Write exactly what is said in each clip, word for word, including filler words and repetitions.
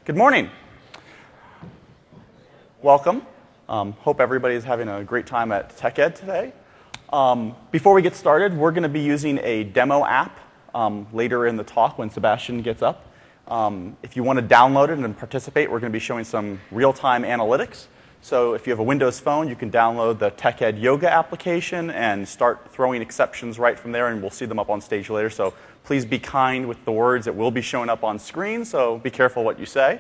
Good morning. Welcome. Um, hope everybody is having a great time at TechEd today. Um, before we get started, we're going to be using a demo app um, later in the talk when Sebastian gets up. Um, if you want to download it and participate, we're going to be showing some real-time analytics. So if you have a Windows phone, you can download the TechEd Yoga application and start throwing exceptions right from there, and we'll see them up on stage later. So please be kind with the words that will be showing up on screen, so be careful what you say.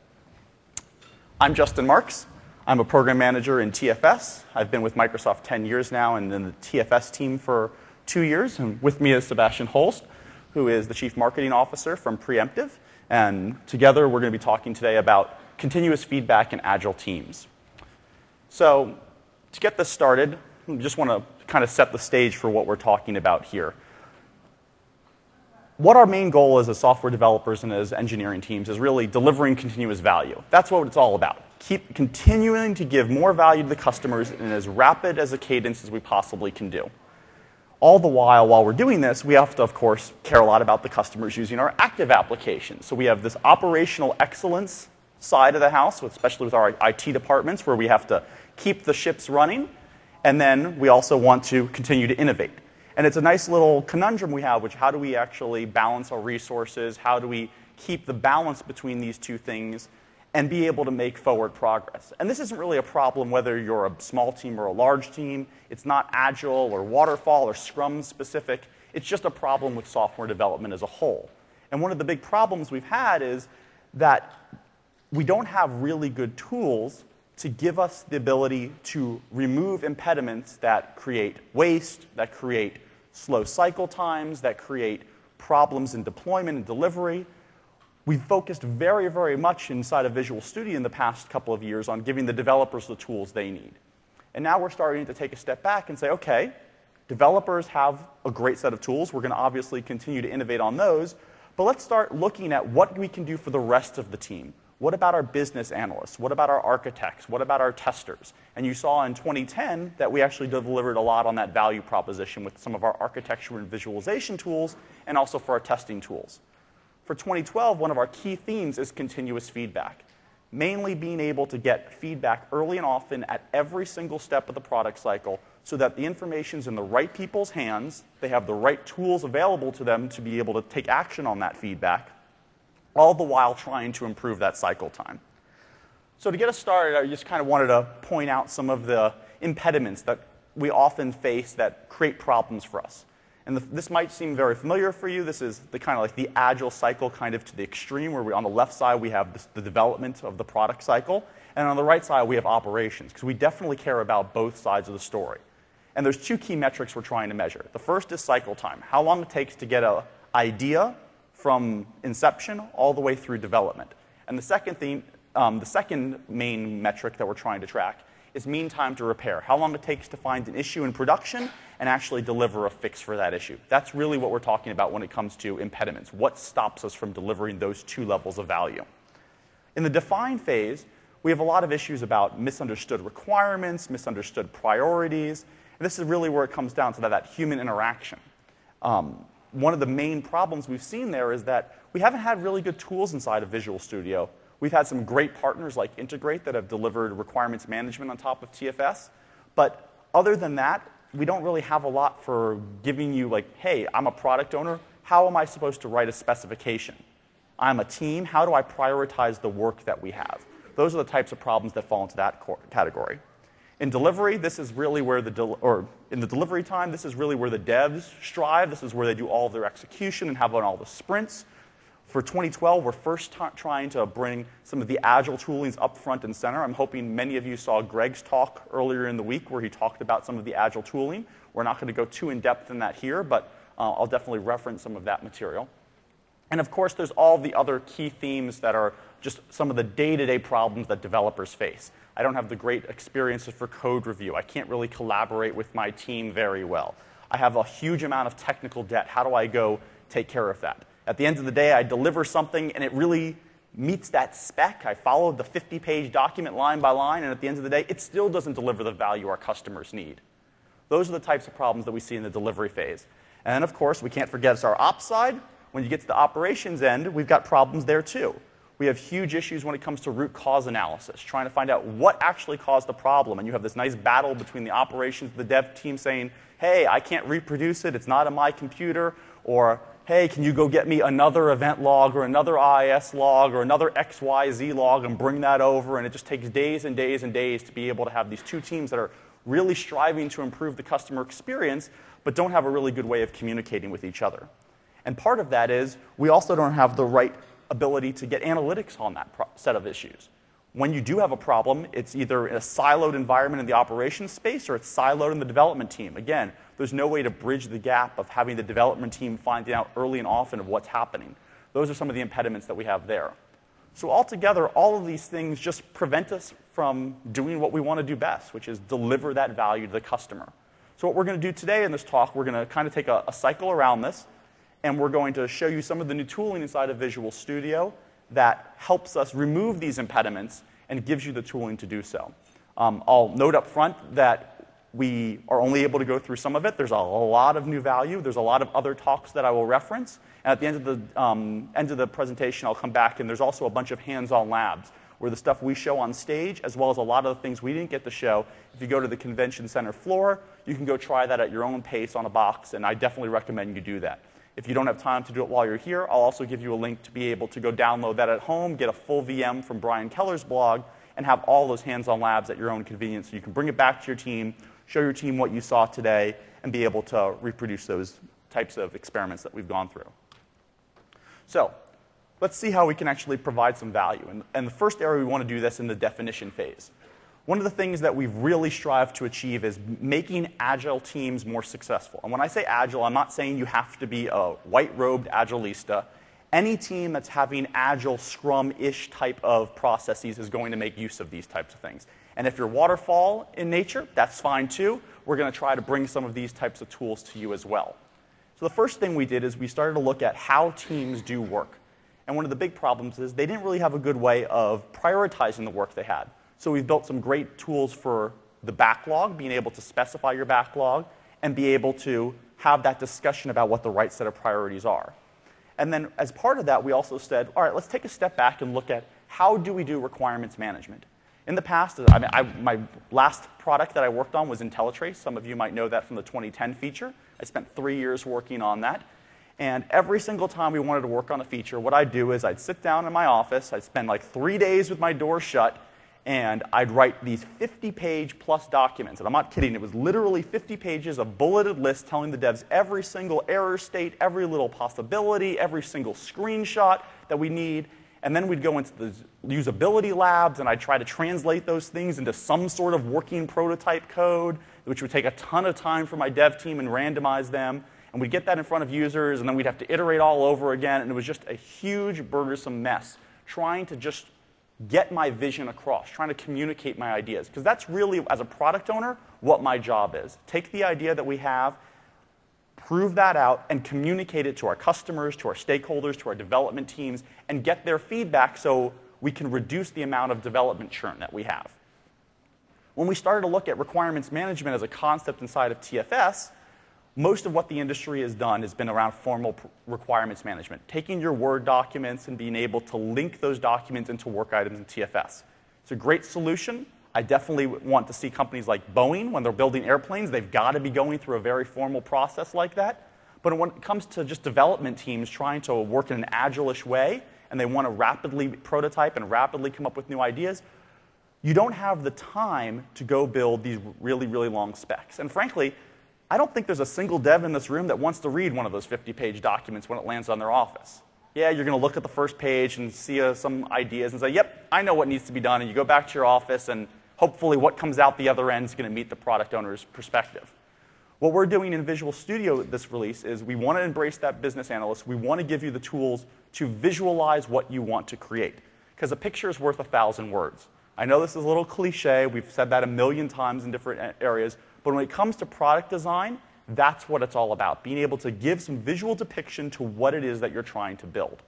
I'm Justin Marks. I'm a program manager in T F S. I've been with Microsoft ten years now and in the T F S team for two years. And with me is Sebastian Holst, who is the Chief Marketing Officer from Preemptive. And together we're going to be talking today about continuous feedback in agile teams. So to get this started, I just want to kind of set the stage for what we're talking about here. What our main goal is as software developers and as engineering teams is really delivering continuous value. That's what it's all about. Keep continuing to give more value to the customers in as rapid as a cadence as we possibly can do. All the while, while we're doing this, we have to, of course, care a lot about the customers using our active applications. So we have this operational excellence side of the house, especially with our I T departments, where we have to keep the ships running, and then we also want to continue to innovate. And it's a nice little conundrum we have, which how do we actually balance our resources? How do we keep the balance between these two things and be able to make forward progress? And this isn't really a problem whether you're a small team or a large team. It's not agile or waterfall or Scrum specific. It's just a problem with software development as a whole. And one of the big problems we've had is that we don't have really good tools to give us the ability to remove impediments that create waste, that create slow cycle times, that create problems in deployment and delivery. We've focused very, very much inside of Visual Studio in the past couple of years on giving the developers the tools they need. And now we're starting to take a step back and say, okay, developers have a great set of tools. We're going to obviously continue to innovate on those. But let's start looking at what we can do for the rest of the team. What about our business analysts? What about our architects? What about our testers? And you saw in twenty ten that we actually delivered a lot on that value proposition with some of our architecture and visualization tools and also for our testing tools. For twenty twelve, one of our key themes is continuous feedback, mainly being able to get feedback early and often at every single step of the product cycle so that the information's in the right people's hands, they have the right tools available to them to be able to take action on that feedback, all the while trying to improve that cycle time. So to get us started, I just kind of wanted to point out some of the impediments that we often face that create problems for us. And the, this might seem very familiar for you. This is the kind of like the agile cycle kind of to the extreme, where we, on the left side we have this, the development of the product cycle, and on the right side we have operations, because we definitely care about both sides of the story. And there's two key metrics we're trying to measure. The first is cycle time, how long it takes to get an idea from inception all the way through development. And the second theme, um, the second main metric that we're trying to track is mean time to repair, how long it takes to find an issue in production and actually deliver a fix for that issue. That's really what we're talking about when it comes to impediments. What stops us from delivering those two levels of value? In the define phase, we have a lot of issues about misunderstood requirements, misunderstood priorities, and this is really where it comes down to that, that human interaction. Um, One of the main problems we've seen there is that we haven't had really good tools inside of Visual Studio. We've had some great partners like Integrate that have delivered requirements management on top of T F S. But other than that, we don't really have a lot for giving you like, hey, I'm a product owner. How am I supposed to write a specification? I'm a team. How do I prioritize the work that we have? Those are the types of problems that fall into that category. In delivery, this is really where the, del or in the delivery time, this is really where the devs strive. This is where they do all of their execution and have on all the sprints. For twenty twelve, we're first trying to bring some of the agile toolings up front and center. I'm hoping many of you saw Greg's talk earlier in the week where he talked about some of the agile tooling. We're not going to go too in-depth in that here, but uh, I'll definitely reference some of that material. And of course, there's all the other key themes that are just some of the day-to-day problems that developers face. I don't have the great experiences for code review. I can't really collaborate with my team very well. I have a huge amount of technical debt. How do I go take care of that? At the end of the day, I deliver something, and it really meets that spec. I followed the fifty page document line by line, and at the end of the day, it still doesn't deliver the value our customers need. Those are the types of problems that we see in the delivery phase. And then, of course, we can't forget it's our ops side. When you get to the operations end, we've got problems there too. We have huge issues when it comes to root cause analysis, trying to find out what actually caused the problem. And you have this nice battle between the operations, the dev team saying, hey, I can't reproduce it, it's not on my computer, or hey, can you go get me another event log or another I I S log or another X Y Z log and bring that over? And it just takes days and days and days to be able to have these two teams that are really striving to improve the customer experience, but don't have a really good way of communicating with each other. And part of that is we also don't have the right ability to get analytics on that set of issues. When you do have a problem, it's either in a siloed environment in the operations space or it's siloed in the development team. Again, there's no way to bridge the gap of having the development team finding out early and often of what's happening. Those are some of the impediments that we have there. So altogether, all of these things just prevent us from doing what we want to do best, which is deliver that value to the customer. So what we're going to do today in this talk, we're going to kind of take a, a cycle around this, and we're going to show you some of the new tooling inside of Visual Studio that helps us remove these impediments and gives you the tooling to do so. Um, I'll note up front that we are only able to go through some of it. There's a lot of new value. There's a lot of other talks that I will reference. And at the end of the, um, end of the presentation, I'll come back, and there's also a bunch of hands-on labs where the stuff we show on stage, as well as a lot of the things we didn't get to show, if you go to the convention center floor, you can go try that at your own pace on a box, and I definitely recommend you do that. If you don't have time to do it while you're here, I'll also give you a link to be able to go download that at home, get a full V M from Brian Keller's blog, and have all those hands-on labs at your own convenience so you can bring it back to your team, show your team what you saw today, and be able to reproduce those types of experiments that we've gone through. So let's see how we can actually provide some value. And, and the first area we want to do this in the definition phase. One of the things that we've really strived to achieve is making Agile teams more successful. And when I say Agile, I'm not saying you have to be a white-robed Agilista. Any team that's having Agile, Scrum-ish type of processes is going to make use of these types of things. And if you're waterfall in nature, that's fine too. We're going to try to bring some of these types of tools to you as well. So the first thing we did is we started to look at how teams do work. And one of the big problems is they didn't really have a good way of prioritizing the work they had. So we've built some great tools for the backlog, being able to specify your backlog, and be able to have that discussion about what the right set of priorities are. And then as part of that, we also said, all right, let's take a step back and look at how do we do requirements management. In the past, I mean, I, my last product that I worked on was IntelliTrace. Some of you might know that from the twenty ten feature. I spent three years working on that. And every single time we wanted to work on a feature, what I'd do is I'd sit down in my office, I'd spend like three days with my door shut, and I'd write these fifty page plus documents. And I'm not kidding, it was literally fifty pages of bulleted lists telling the devs every single error state, every little possibility, every single screenshot that we need. And then we'd go into the usability labs, and I'd try to translate those things into some sort of working prototype code, which would take a ton of time for my dev team and randomize them. And we'd get that in front of users, and then we'd have to iterate all over again. And it was just a huge, burdensome mess, trying to just get my vision across, trying to communicate my ideas. Because that's really, as a product owner, what my job is. Take the idea that we have, prove that out, and communicate it to our customers, to our stakeholders, to our development teams, and get their feedback so we can reduce the amount of development churn that we have. When we started to look at requirements management as a concept inside of T F S, most of what the industry has done has been around formal requirements management, taking your Word documents and being able to link those documents into work items in T F S. It's a great solution. I definitely want to see companies like Boeing, when they're building airplanes, they've got to be going through a very formal process like that. But when it comes to just development teams trying to work in an agile-ish way, and they want to rapidly prototype and rapidly come up with new ideas, you don't have the time to go build these really, really long specs. And frankly, I don't think there's a single dev in this room that wants to read one of those fifty page documents when it lands on their office. Yeah, you're going to look at the first page and see uh, some ideas and say, yep, I know what needs to be done. And you go back to your office, and hopefully what comes out the other end is going to meet the product owner's perspective. What we're doing in Visual Studio with this release is we want to embrace that business analyst. We want to give you the tools to visualize what you want to create. Because a picture is worth a thousand words. I know this is a little cliche. We've said that a million times in different areas. But when it comes to product design, that's what it's all about, being able to give some visual depiction to what it is that you're trying to build.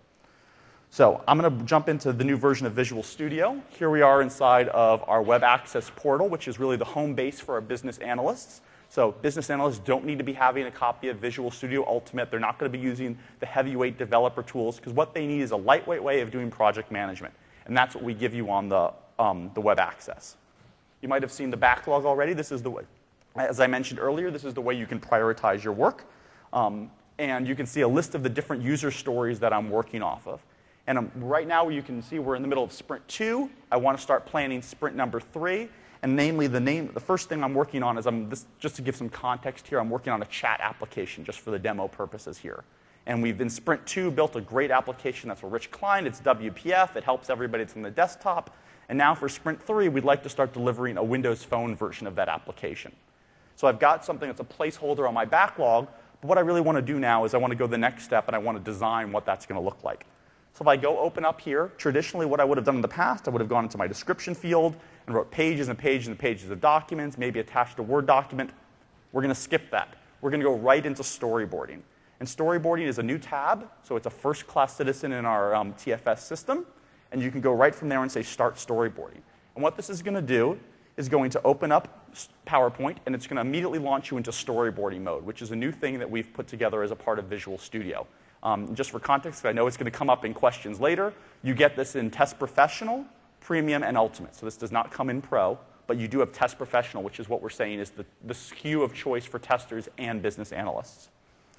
So I'm going to jump into the new version of Visual Studio. Here we are inside of our web access portal, which is really the home base for our business analysts. So business analysts don't need to be having a copy of Visual Studio Ultimate. They're not going to be using the heavyweight developer tools, because what they need is a lightweight way of doing project management. And that's what we give you on the, um, the web access. You might have seen the backlog already. This is the way, as I mentioned earlier, this is the way you can prioritize your work. Um, and you can see a list of the different user stories that I'm working off of. And um, right now you can see we're in the middle of sprint two. I want to start planning sprint number three. And namely, the, name, the first thing I'm working on is, I'm, this, just to give some context here, I'm working on a chat application just for the demo purposes here. And we've, in sprint two, built a great application that's a rich client. It's W P F. It helps everybody that's on the desktop. And now for sprint three, we'd like to start delivering a Windows Phone version of that application. So I've got something that's a placeholder on my backlog. But what I really want to do now is I want to go the next step, and I want to design what that's going to look like. So if I go open up here, traditionally what I would have done in the past, I would have gone into my description field and wrote pages and pages and pages of documents, maybe attached a Word document. We're going to skip that. We're going to go right into storyboarding. And storyboarding is a new tab, so it's a first-class citizen in our um, T F S system. And you can go right from there and say start storyboarding. And what this is going to do is going to open up PowerPoint, and it's going to immediately launch you into storyboarding mode, which is a new thing that we've put together as a part of Visual Studio. Um, just for context, I know it's going to come up in questions later. You get this in Test Professional, Premium, and Ultimate. So this does not come in Pro, but you do have Test Professional, which is what we're saying is the, the S K U of choice for testers and business analysts.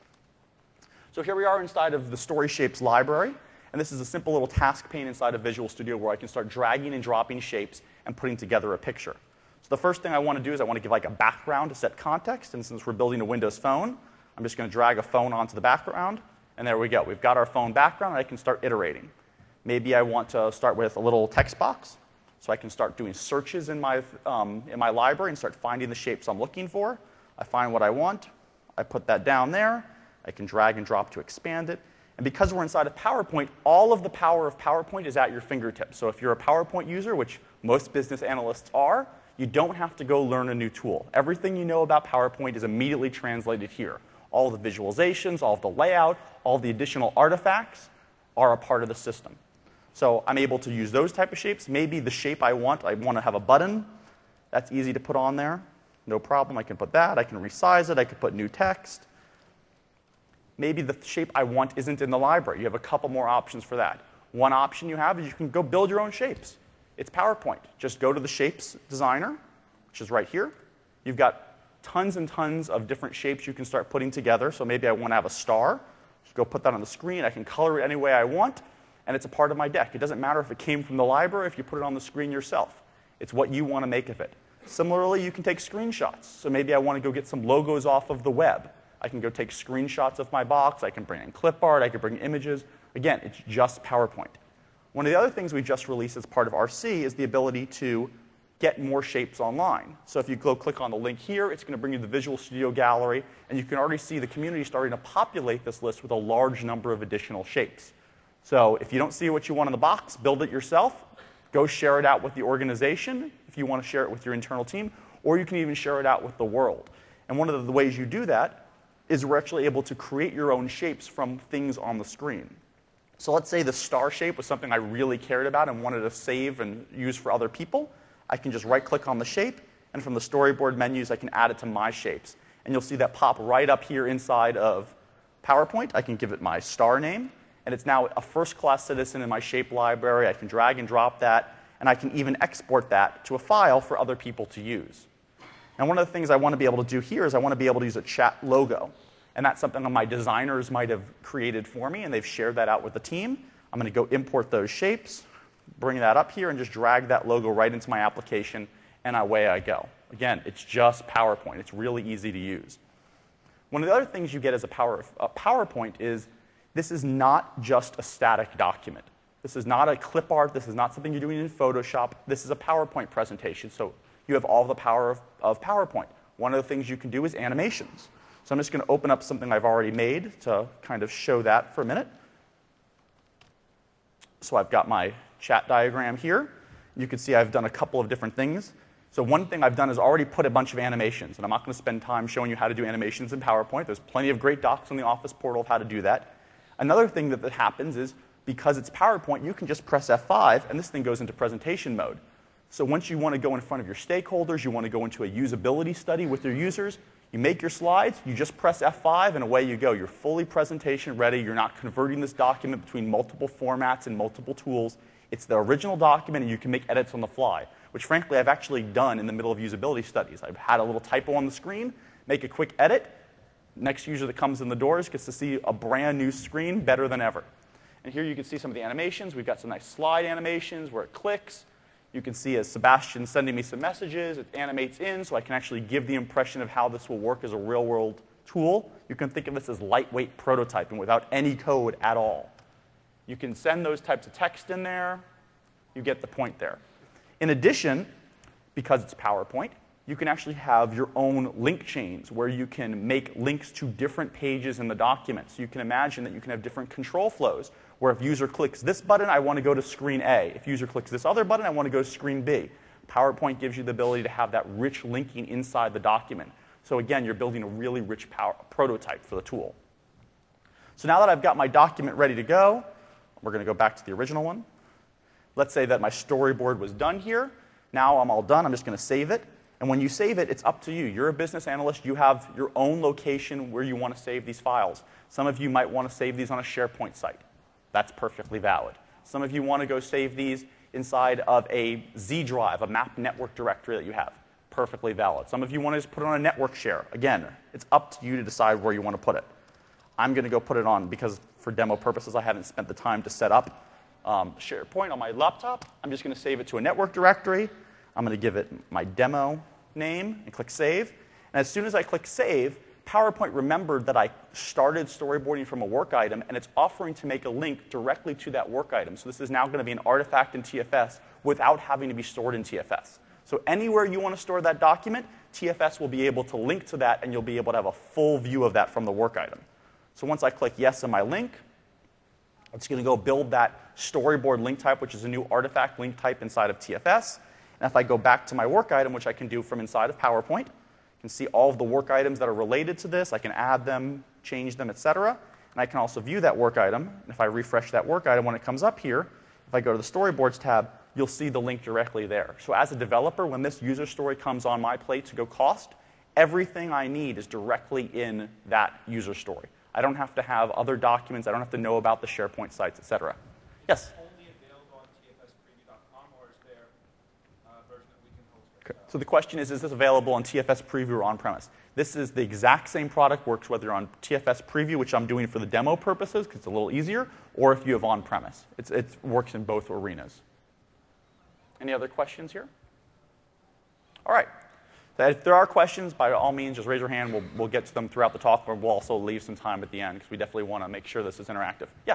So here we are inside of the Story Shapes library. And this is a simple little task pane inside of Visual Studio where I can start dragging and dropping shapes and putting together a picture. So the first thing I want to do is I want to give like a background to set context. And since we're building a Windows Phone, I'm just going to drag a phone onto the background. And there we go. We've got our phone background, and I can start iterating. Maybe I want to start with a little text box, so I can start doing searches in my, um, in my library and start finding the shapes I'm looking for. I find what I want. I put that down there. I can drag and drop to expand it. And because we're inside of PowerPoint, all of the power of PowerPoint is at your fingertips. So if you're a PowerPoint user, which most business analysts are, you don't have to go learn a new tool. Everything you know about PowerPoint is immediately translated here. All the visualizations, all of the layout, all the additional artifacts are a part of the system. So I'm able to use those type of shapes. Maybe the shape I want, I want to have a button. That's easy to put on there. No problem. I can put that. I can resize it. I can put new text. Maybe the shape I want isn't in the library. You have a couple more options for that. One option you have is you can go build your own shapes. It's PowerPoint. Just go to the Shapes Designer, which is right here. You've got tons and tons of different shapes you can start putting together. So maybe I want to have a star. Just go put that on the screen. I can color it any way I want, and it's a part of my deck. It doesn't matter if it came from the library, if you put it on the screen yourself. It's what you want to make of it. Similarly, you can take screenshots. So maybe I want to go get some logos off of the web. I can go take screenshots of my box. I can bring in clip art. I can bring images. Again, it's just PowerPoint. One of the other things we just released as part of R C is the ability to get more shapes online. So if you go click on the link here, it's going to bring you the Visual Studio Gallery, and you can already see the community starting to populate this list with a large number of additional shapes. So if you don't see what you want in the box, build it yourself. Go share it out with the organization if you want to share it with your internal team, or you can even share it out with the world. And one of the ways you do that is we're actually able to create your own shapes from things on the screen. So let's say the star shape was something I really cared about and wanted to save and use for other people. I can just right-click on the shape, and from the storyboard menus, I can add it to my shapes. And you'll see that pop right up here inside of PowerPoint. I can give it my star name, and it's now a first-class citizen in my shape library. I can drag and drop that, and I can even export that to a file for other people to use. And one of the things I want to be able to do here is I want to be able to use a chat logo. And that's something that my designers might have created for me, and they've shared that out with the team. I'm going to go import those shapes, bring that up here, and just drag that logo right into my application, and away I go. Again, it's just PowerPoint. It's really easy to use. One of the other things you get as a, power, a PowerPoint is this is not just a static document. This is not a clip art. This is not something you're doing in Photoshop. This is a PowerPoint presentation, so you have all the power of, of PowerPoint. One of the things you can do is animations. So I'm just going to open up something I've already made to kind of show that for a minute. So I've got my chat diagram here. You can see I've done a couple of different things. So one thing I've done is already put a bunch of animations. And I'm not going to spend time showing you how to do animations in PowerPoint. There's plenty of great docs on the Office portal of how to do that. Another thing that, that happens is because it's PowerPoint, you can just press F five, and this thing goes into presentation mode. So once you want to go in front of your stakeholders, you want to go into a usability study with your users, You make your slides, you just press F five, and away you go. You're fully presentation ready. You're not converting this document between multiple formats and multiple tools. It's the original document, and you can make edits on the fly, which frankly I've actually done in the middle of usability studies. I've had a little typo on the screen, make a quick edit. Next user that comes in the doors gets to see a brand new screen better than ever. And here you can see some of the animations. We've got some nice slide animations where it clicks. You can see as Sebastian's sending me some messages, it animates in, so I can actually give the impression of how this will work as a real-world tool. You can think of this as lightweight prototyping without any code at all. You can send those types of text in there. You get the point there. In addition, because it's PowerPoint, you can actually have your own link chains where you can make links to different pages in the document. So you can imagine that you can have different control flows where if user clicks this button, I want to go to screen A. If user clicks this other button, I want to go to screen B. PowerPoint gives you the ability to have that rich linking inside the document. So again, you're building a really rich power prototype for the tool. So now that I've got my document ready to go, we're going to go back to the original one. Let's say that my storyboard was done here. Now I'm all done. I'm just going to save it. And when you save it, it's up to you. You're a business analyst. You have your own location where you want to save these files. Some of you might want to save these on a SharePoint site. That's perfectly valid. Some of you want to go save these inside of a Z drive, a map network directory that you have. Perfectly valid. Some of you want to just put it on a network share. Again, it's up to you to decide where you want to put it. I'm going to go put it on, because for demo purposes, I haven't spent the time to set up um, SharePoint on my laptop. I'm just going to save it to a network directory. I'm going to give it my demo name and click Save. And as soon as I click Save, PowerPoint remembered that I started storyboarding from a work item, and it's offering to make a link directly to that work item. So this is now going to be an artifact in T F S without having to be stored in T F S. So anywhere you want to store that document, T F S will be able to link to that, and you'll be able to have a full view of that from the work item. So once I click Yes on my link, it's going to go build that storyboard link type, which is a new artifact link type inside of T F S. And if I go back to my work item, which I can do from inside of PowerPoint, I can see all of the work items that are related to this. I can add them, change them, et cetera. And I can also view that work item. And if I refresh that work item when it comes up here, if I go to the Storyboards tab, you'll see the link directly there. So as a developer, when this user story comes on my plate to go cost, everything I need is directly in that user story. I don't have to have other documents. I don't have to know about the SharePoint sites, et cetera. Yes? So the question is, is this available on T F S Preview or on-premise? This is the exact same product, works whether you're on T F S Preview, which I'm doing for the demo purposes because it's a little easier, or if you have on-premise. It works in both arenas. Any other questions here? All right. So if there are questions, by all means, just raise your hand. We'll, we'll get to them throughout the talk, but we'll also leave some time at the end because we definitely want to make sure this is interactive. Yeah?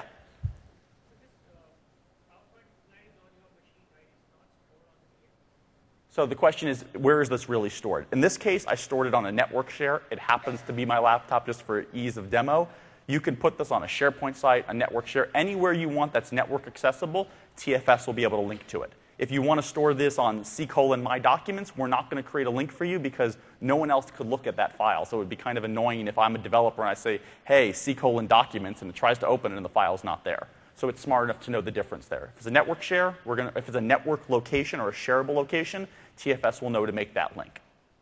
So the question is, where is this really stored? In this case, I stored it on a network share. It happens to be my laptop just for ease of demo. You can put this on a SharePoint site, a network share, anywhere you want that's network accessible. T F S will be able to link to it. If you want to store this on C colon my documents, we're not going to create a link for you because no one else could look at that file. So it would be kind of annoying if I'm a developer and I say, hey, C colon documents, and it tries to open it and the file's not there. So it's smart enough to know the difference there. If it's a network share, we're gonna, if it's a network location or a shareable location, T F S will know to make that link.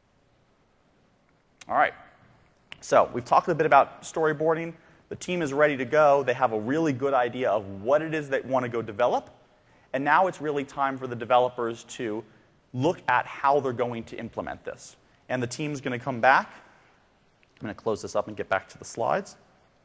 All right. So we've talked a bit about storyboarding. The team is ready to go. They have a really good idea of what it is they want to go develop. And now it's really time for the developers to look at how they're going to implement this. And the team's going to come back. I'm going to close this up and get back to the slides.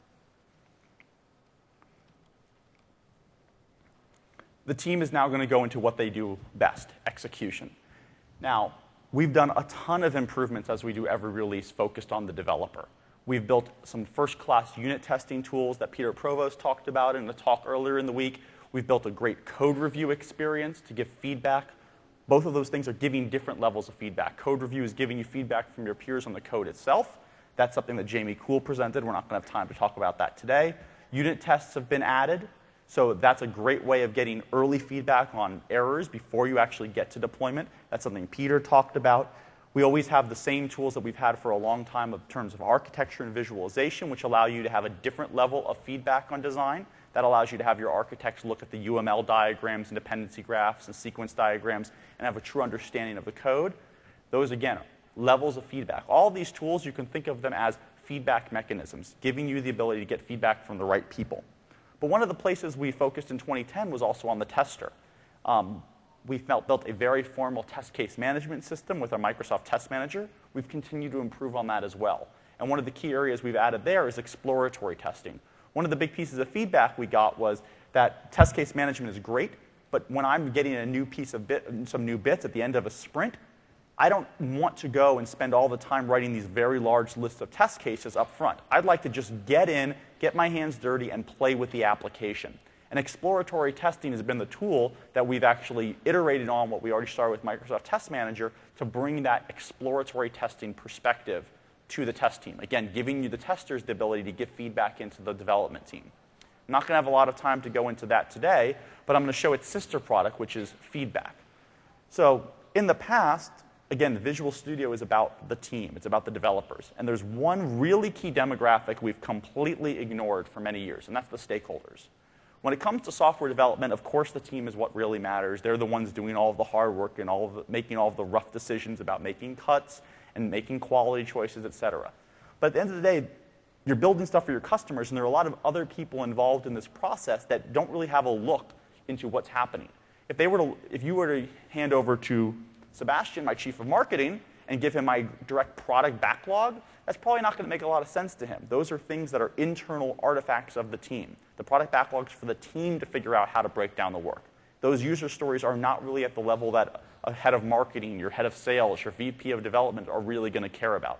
The team is now going to go into what they do best, execution. Now, we've done a ton of improvements as we do every release focused on the developer. We've built some first-class unit testing tools that Peter Provost talked about in the talk earlier in the week. We've built a great code review experience to give feedback. Both of those things are giving different levels of feedback. Code review is giving you feedback from your peers on the code itself. That's something that Jamie Kuhl presented. We're not going to have time to talk about that today. Unit tests have been added. So that's a great way of getting early feedback on errors before you actually get to deployment. That's something Peter talked about. We always have the same tools that we've had for a long time in terms of architecture and visualization, which allow you to have a different level of feedback on design. That allows you to have your architects look at the U M L diagrams and dependency graphs and sequence diagrams and have a true understanding of the code. Those, again, levels of feedback. All these tools, you can think of them as feedback mechanisms, giving you the ability to get feedback from the right people. But one of the places we focused in twenty ten was also on the tester. Um, we felt, built a very formal test case management system with our Microsoft Test Manager. We've continued to improve on that as well. And one of the key areas we've added there is exploratory testing. One of the big pieces of feedback we got was that test case management is great, but when I'm getting a new piece of bit, some new bits at the end of a sprint, I don't want to go and spend all the time writing these very large lists of test cases up front. I'd like to just get in, get my hands dirty, and play with the application. And exploratory testing has been the tool that we've actually iterated on what we already started with Microsoft Test Manager to bring that exploratory testing perspective to the test team. Again, giving you the testers the ability to give feedback into the development team. I'm not going to have a lot of time to go into that today, but I'm going to show its sister product, which is Feedback. So in the past, again, the Visual Studio is about the team. It's about the developers. And there's one really key demographic we've completely ignored for many years, and that's the stakeholders. When it comes to software development, of course, the team is what really matters. They're the ones doing all of the hard work and all of the, making all of the rough decisions about making cuts and making quality choices, et cetera. But at the end of the day, you're building stuff for your customers, and there are a lot of other people involved in this process that don't really have a look into what's happening. If they were to, if you were to hand over to Sebastian, my chief of marketing, and give him my direct product backlog, that's probably not going to make a lot of sense to him. Those are things that are internal artifacts of the team. The product backlogs for the team to figure out how to break down the work. Those user stories are not really at the level that a head of marketing, your head of sales, your V P of development are really going to care about.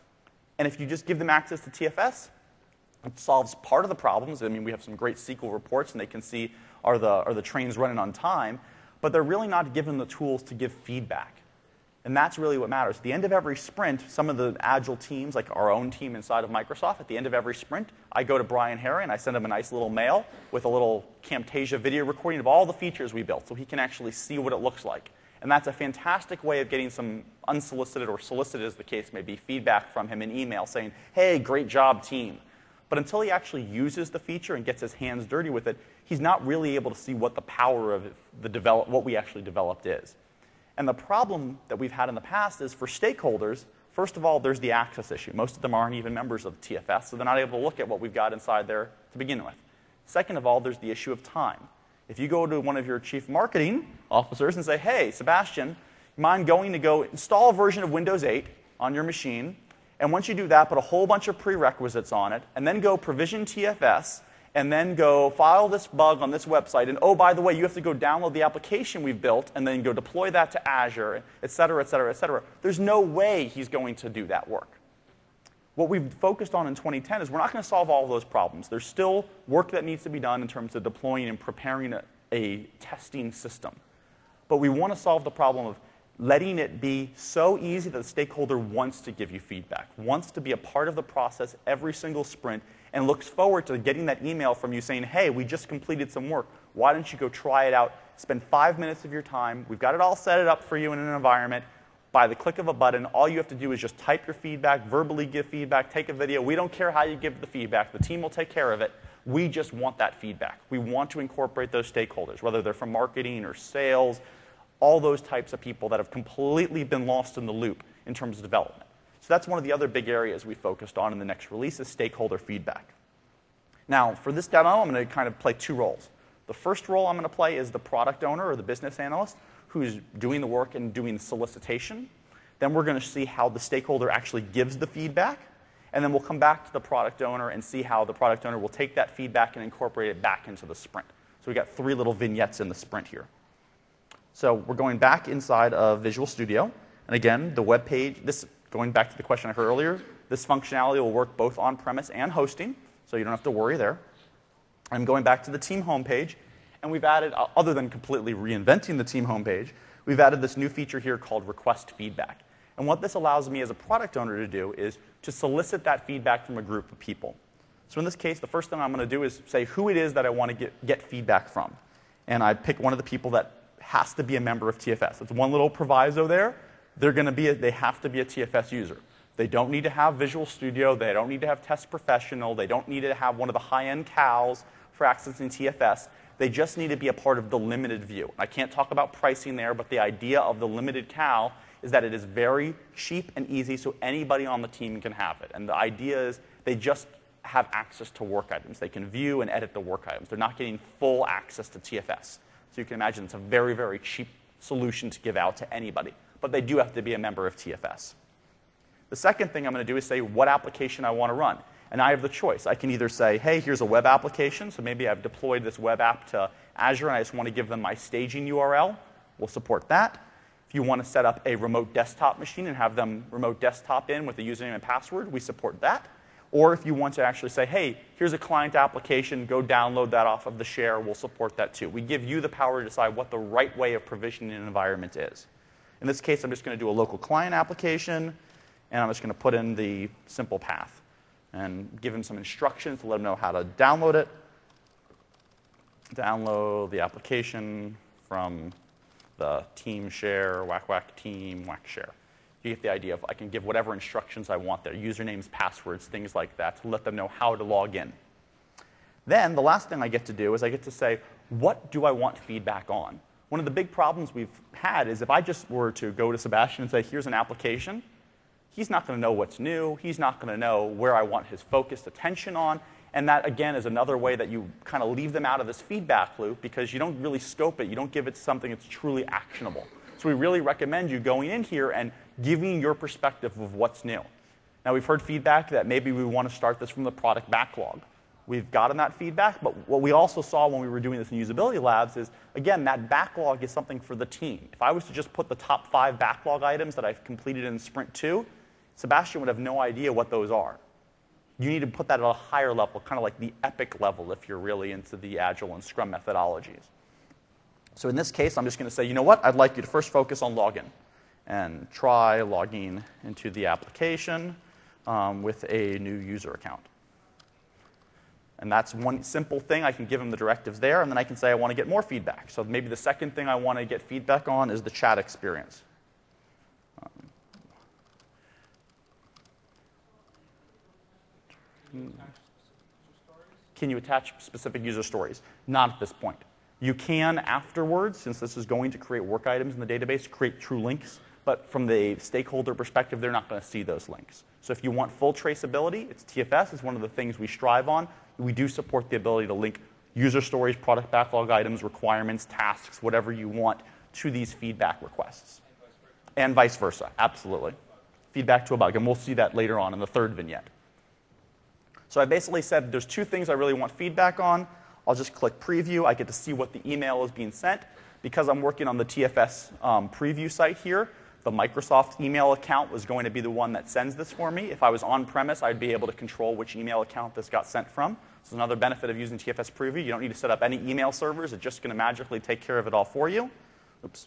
And if you just give them access to T F S, it solves part of the problems. I mean, we have some great S Q L reports, and they can see are the, are the trains running on time, but they're really not given the tools to give feedback. And that's really what matters. At the end of every sprint, some of the agile teams, like our own team inside of Microsoft, at the end of every sprint, I go to Brian Harry and I send him a nice little mail with a little Camtasia video recording of all the features we built so he can actually see what it looks like. And that's a fantastic way of getting some unsolicited or solicited, as the case may be, feedback from him in email saying, hey, great job, team. But until he actually uses the feature and gets his hands dirty with it, he's not really able to see what the power of the develop, what we actually developed is. And the problem that we've had in the past is for stakeholders, first of all, there's the access issue. Most of them aren't even members of T F S, so they're not able to look at what we've got inside there to begin with. Second of all, there's the issue of time. If you go to one of your chief marketing officers and say, hey, Sebastian, you mind going to go install a version of Windows eight on your machine, and once you do that, put a whole bunch of prerequisites on it, and then go provision T F S, and then go file this bug on this website, and oh, by the way, you have to go download the application we've built, and then go deploy that to Azure, et cetera, et cetera, et cetera. There's no way he's going to do that work. What we've focused on in twenty ten is we're not going to solve all of those problems. There's still work that needs to be done in terms of deploying and preparing a, a testing system. But we want to solve the problem of letting it be so easy that the stakeholder wants to give you feedback, wants to be a part of the process every single sprint, and looks forward to getting that email from you saying, hey, we just completed some work. Why don't you go try it out? Spend five minutes of your time. We've got it all set it up for you in an environment. By the click of a button, all you have to do is just type your feedback, verbally give feedback, take a video. We don't care how you give the feedback. The team will take care of it. We just want that feedback. We want to incorporate those stakeholders, whether they're from marketing or sales, all those types of people that have completely been lost in the loop in terms of development. So that's one of the other big areas we focused on in the next release is stakeholder feedback. Now, for this demo, I'm going to kind of play two roles. The first role I'm going to play is the product owner or the business analyst who's doing the work and doing the solicitation. Then we're going to see how the stakeholder actually gives the feedback. And then we'll come back to the product owner and see how the product owner will take that feedback and incorporate it back into the sprint. So we've got three little vignettes in the sprint here. So we're going back inside of Visual Studio. And again, the web page, this, going back to the question I heard earlier, this functionality will work both on-premise and hosting, so you don't have to worry there. I'm going back to the team homepage, and we've added, other than completely reinventing the team homepage, we've added this new feature here called Request Feedback. And what this allows me as a product owner to do is to solicit that feedback from a group of people. So in this case, the first thing I'm going to do is say who it is that I want to get, get feedback from. And I pick one of the people that has to be a member of T F S. It's one little proviso there. They're going to be a, they have to be a T F S user. They don't need to have Visual Studio. They don't need to have Test Professional. They don't need to have one of the high-end C A Ls for accessing T F S. They just need to be a part of the limited view. I can't talk about pricing there, but the idea of the limited C A L is that it is very cheap and easy so anybody on the team can have it. And the idea is they just have access to work items. They can view and edit the work items. They're not getting full access to T F S. So you can imagine it's a very, very cheap solution to give out to anybody. But they do have to be a member of T F S. The second thing I'm going to do is say what application I want to run. And I have the choice. I can either say, hey, here's a web application. So maybe I've deployed this web app to Azure, and I just want to give them my staging U R L. We'll support that. If you want to set up a remote desktop machine and have them remote desktop in with a username and password, we support that. Or if you want to actually say, hey, here's a client application, go download that off of the share, we'll support that too. We give you the power to decide what the right way of provisioning an environment is. In this case, I'm just going to do a local client application, and I'm just going to put in the simple path and give him some instructions to let him know how to download it. Download the application from the team share, whack whack team, whack share. You get the idea of I can give whatever instructions I want there, usernames, passwords, things like that, to let them know how to log in. Then the last thing I get to do is I get to say, what do I want feedback on? One of the big problems we've had is if I just were to go to Sebastian and say, here's an application, he's not going to know what's new. He's not going to know where I want his focused attention on. And that, again, is another way that you kind of leave them out of this feedback loop because you don't really scope it. You don't give it something that's truly actionable. So we really recommend you going in here and giving your perspective of what's new. Now, we've heard feedback that maybe we want to start this from the product backlog. We've gotten that feedback, but what we also saw when we were doing this in usability labs is, again, that backlog is something for the team. If I was to just put the top five backlog items that I've completed in Sprint two, Sebastian would have no idea what those are. You need to put that at a higher level, kind of like the epic level if you're really into the Agile and Scrum methodologies. So in this case, I'm just going to say, you know what? I'd like you to first focus on login and try logging into the application um, with a new user account. And that's one simple thing. I can give them the directives there, and then I can say I want to get more feedback. So maybe the second thing I want to get feedback on is the chat experience. Um, Can you attach specific user stories? Not at this point. You can afterwards, since this is going to create work items in the database, create true links. But from the stakeholder perspective, they're not going to see those links. So if you want full traceability, it's T F S is one of the things we strive on. We do support the ability to link user stories, product backlog items, requirements, tasks, whatever you want to these feedback requests. And vice versa, absolutely. Feedback to a bug, and we'll see that later on in the third vignette. So I basically said there's two things I really want feedback on. I'll just click preview. I get to see what the email is being sent. Because I'm working on the T F S um, preview site here, the Microsoft email account was going to be the one that sends this for me. If I was on-premise, I'd be able to control which email account this got sent from. So another benefit of using T F S preview, you don't need to set up any email servers. It's just going to magically take care of it all for you. Oops.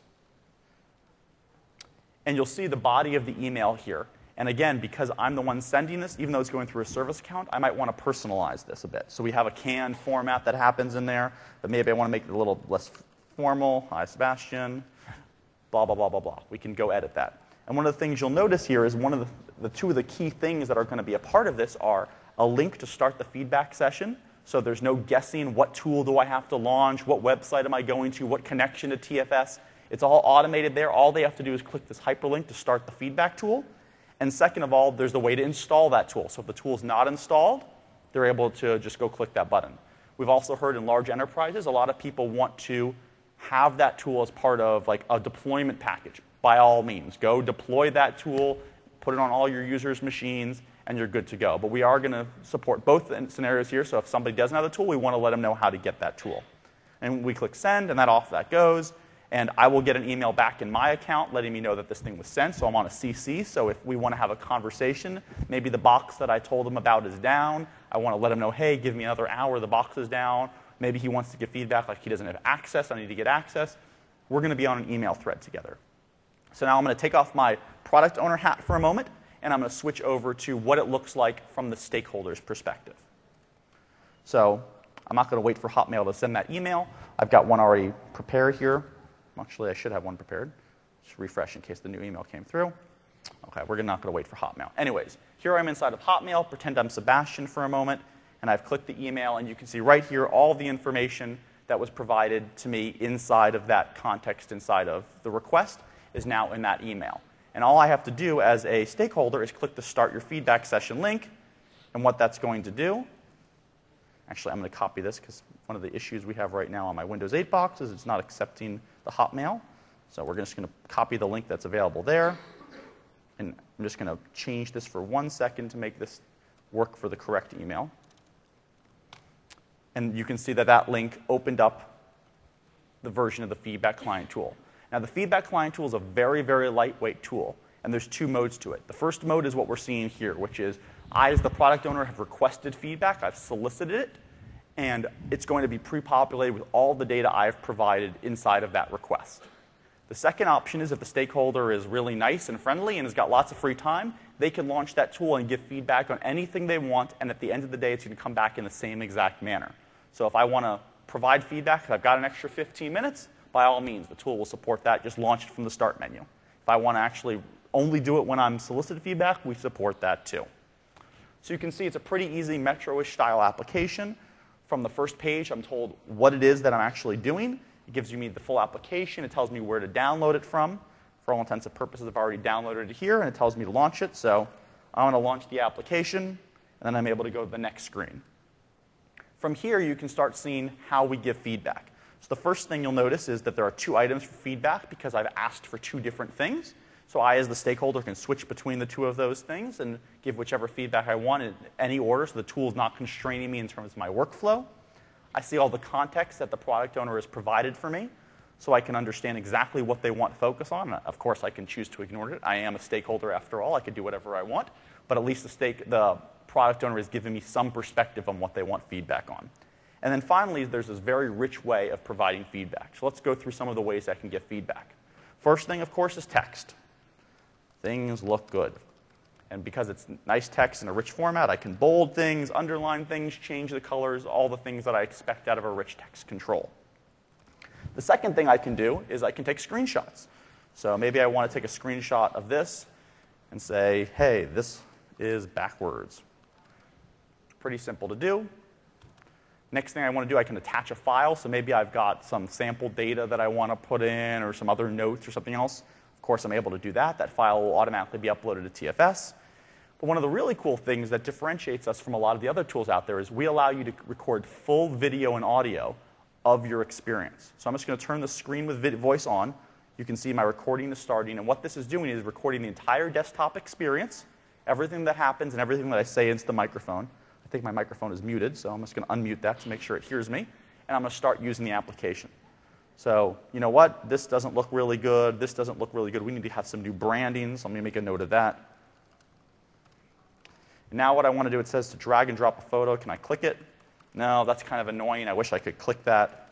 And you'll see the body of the email here. And again, because I'm the one sending this, even though it's going through a service account, I might want to personalize this a bit. So we have a canned format that happens in there, but maybe I want to make it a little less formal. Hi, Sebastian. Blah, blah, blah, blah, blah. We can go edit that. And one of the things you'll notice here is one of the, the two of the key things that are going to be a part of this are a link to start the feedback session. So there's no guessing what tool do I have to launch, what website am I going to, what connection to T F S. It's all automated there. All they have to do is click this hyperlink to start the feedback tool. And second of all, there's the way to install that tool. So if the tool is not installed, they're able to just go click that button. We've also heard in large enterprises, a lot of people want to have that tool as part of like a deployment package. By all means, go deploy that tool, put it on all your users' machines, and you're good to go. But we are going to support both scenarios here. So if somebody doesn't have the tool, we want to let them know how to get that tool. And we click send, and that off that goes. And I will get an email back in my account letting me know that this thing was sent. So I'm on a C C. So if we want to have a conversation, maybe the box that I told him about is down. I want to let him know, hey, give me another hour. The box is down. Maybe he wants to give feedback like he doesn't have access. I need to get access. We're going to be on an email thread together. So now I'm going to take off my product owner hat for a moment, and I'm going to switch over to what it looks like from the stakeholder's perspective. So I'm not going to wait for Hotmail to send that email. I've got one already prepared here. Actually, I should have one prepared. Just refresh in case the new email came through. OK, we're not going to wait for Hotmail. Anyways, here I'm inside of Hotmail. Pretend I'm Sebastian for a moment. And I've clicked the email. And you can see right here all the information that was provided to me inside of that context inside of the request is now in that email. And all I have to do as a stakeholder is click the Start Your Feedback Session link. And what that's going to do, actually, I'm going to copy this because one of the issues we have right now on my Windows eight box is it's not accepting the Hotmail. So we're just going to copy the link that's available there. And I'm just going to change this for one second to make this work for the correct email. And you can see that that link opened up the version of the Feedback Client tool. Now, the Feedback Client tool is a very, very lightweight tool. And there's two modes to it. The first mode is what we're seeing here, which is I, as the product owner, have requested feedback. I've solicited it. And it's going to be pre-populated with all the data I've provided inside of that request. The second option is if the stakeholder is really nice and friendly and has got lots of free time, they can launch that tool and give feedback on anything they want, and at the end of the day, it's going to come back in the same exact manner. So if I want to provide feedback and I've got an extra fifteen minutes, by all means, the tool will support that. Just launch it from the Start menu. If I want to actually only do it when I'm solicited feedback, we support that too. So you can see it's a pretty easy Metro-ish style application. From the first page, I'm told what it is that I'm actually doing. It gives me the full application. It tells me where to download it from. For all intents and purposes, I've already downloaded it here, and it tells me to launch it. So I'm going to launch the application, and then I'm able to go to the next screen. From here, you can start seeing how we give feedback. So the first thing you'll notice is that there are two items for feedback because I've asked for two different things. So I, as the stakeholder, can switch between the two of those things and give whichever feedback I want in any order, so the tool is not constraining me in terms of my workflow. I see all the context that the product owner has provided for me, so I can understand exactly what they want to focus on. Of course, I can choose to ignore it. I am a stakeholder after all. I can do whatever I want. But at least the, stake, the product owner has given me some perspective on what they want feedback on. And then finally, there's this very rich way of providing feedback. So let's go through some of the ways I can give feedback. First thing, of course, is text. Things look good. And because it's nice text in a rich format, I can bold things, underline things, change the colors, all the things that I expect out of a rich text control. The second thing I can do is I can take screenshots. So maybe I want to take a screenshot of this and say, hey, this is backwards. Pretty simple to do. Next thing I want to do, I can attach a file. So maybe I've got some sample data that I want to put in or some other notes or something else. Of course, I'm able to do that. That file will automatically be uploaded to T F S. But one of the really cool things that differentiates us from a lot of the other tools out there is we allow you to record full video and audio of your experience. So I'm just going to turn the screen with voice on. You can see my recording is starting. And what this is doing is recording the entire desktop experience, everything that happens and everything that I say into the microphone. I think my microphone is muted, so I'm just going to unmute that to make sure it hears me. And I'm going to start using the application. So, you know what? This doesn't look really good. This doesn't look really good. We need to have some new branding, so I'm going to make a note of that. And now what I want to do, it says to drag and drop a photo. Can I click it? No, that's kind of annoying. I wish I could click that.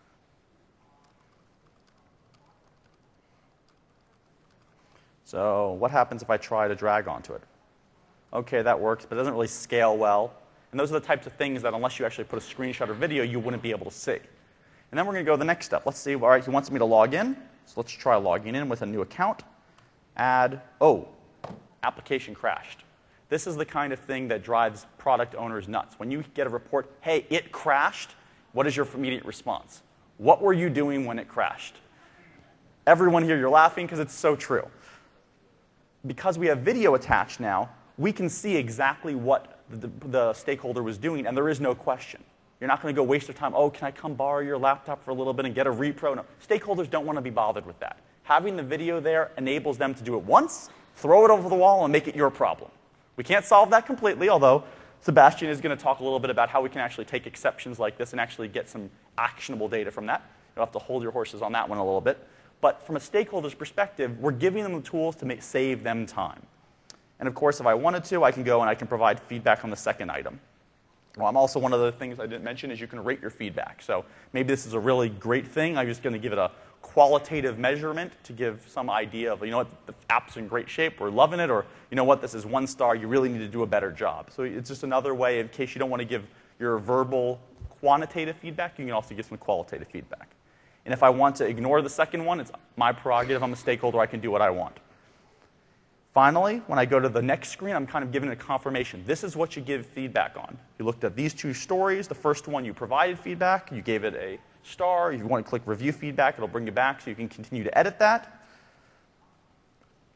So what happens if I try to drag onto it? OK, that works, but it doesn't really scale well. And those are the types of things that unless you actually put a screenshot or video, you wouldn't be able to see. And then we're going to go to the next step. Let's see. All right, he wants me to log in. So let's try logging in with a new account. Add. Oh, application crashed. This is the kind of thing that drives product owners nuts. When you get a report, hey, it crashed, what is your immediate response? What were you doing when it crashed? Everyone here, you're laughing because it's so true. Because we have video attached now, we can see exactly what the, the stakeholder was doing, and there is no question. You're not going to go waste your time, oh, can I come borrow your laptop for a little bit and get a repro? No. Stakeholders don't want to be bothered with that. Having the video there enables them to do it once, throw it over the wall, and make it your problem. We can't solve that completely, although Sebastian is going to talk a little bit about how we can actually take exceptions like this and actually get some actionable data from that. You'll have to hold your horses on that one a little bit. But from a stakeholder's perspective, we're giving them the tools to make, save them time. And of course, if I wanted to, I can go and I can provide feedback on the second item. Well, I'm also, one of the things I didn't mention is you can rate your feedback. So maybe this is a really great thing. I'm just going to give it a qualitative measurement to give some idea of, you know what, the app's in great shape, we're loving it, or you know what, this is one star, you really need to do a better job. So it's just another way, in case you don't want to give your verbal quantitative feedback, you can also give some qualitative feedback. And if I want to ignore the second one, it's my prerogative. I'm a stakeholder. I can do what I want. Finally, when I go to the next screen, I'm kind of giving a confirmation. This is what you give feedback on. You looked at these two stories. The first one, you provided feedback. You gave it a star. If you want to click Review Feedback, it'll bring you back so you can continue to edit that.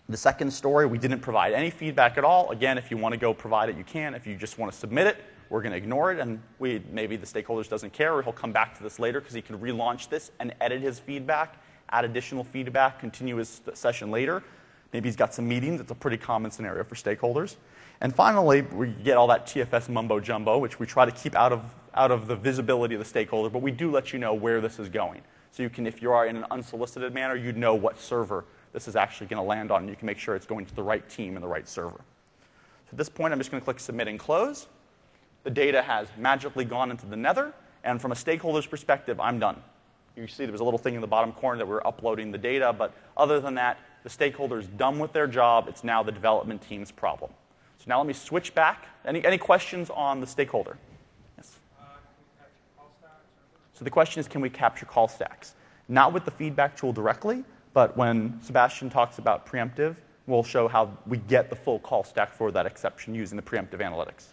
The second story, we didn't provide any feedback at all. Again, if you want to go provide it, you can. If you just want to submit it, we're going to ignore it, and we, maybe the stakeholders doesn't care, or he'll come back to this later because he can relaunch this and edit his feedback, add additional feedback, continue his session later. Maybe he's got some meetings. It's a pretty common scenario for stakeholders. And finally, we get all that T F S mumbo jumbo, which we try to keep out of, out of the visibility of the stakeholder, but we do let you know where this is going. So you can, if you are in an unsolicited manner, you know what server this is actually going to land on, and you can make sure it's going to the right team and the right server. So at this point, I'm just going to click Submit and Close. The data has magically gone into the Nether, and from a stakeholder's perspective, I'm done. You see there was a little thing in the bottom corner that we were uploading the data, but other than that, the stakeholder's done with their job. It's now the development team's problem. So now let me switch back. Any, any questions on the stakeholder? Yes? Uh, can we capture call stacks? So the question is, can we capture call stacks? Not with the feedback tool directly, but when Sebastian talks about preemptive, we'll show how we get the full call stack for that exception using the preemptive analytics.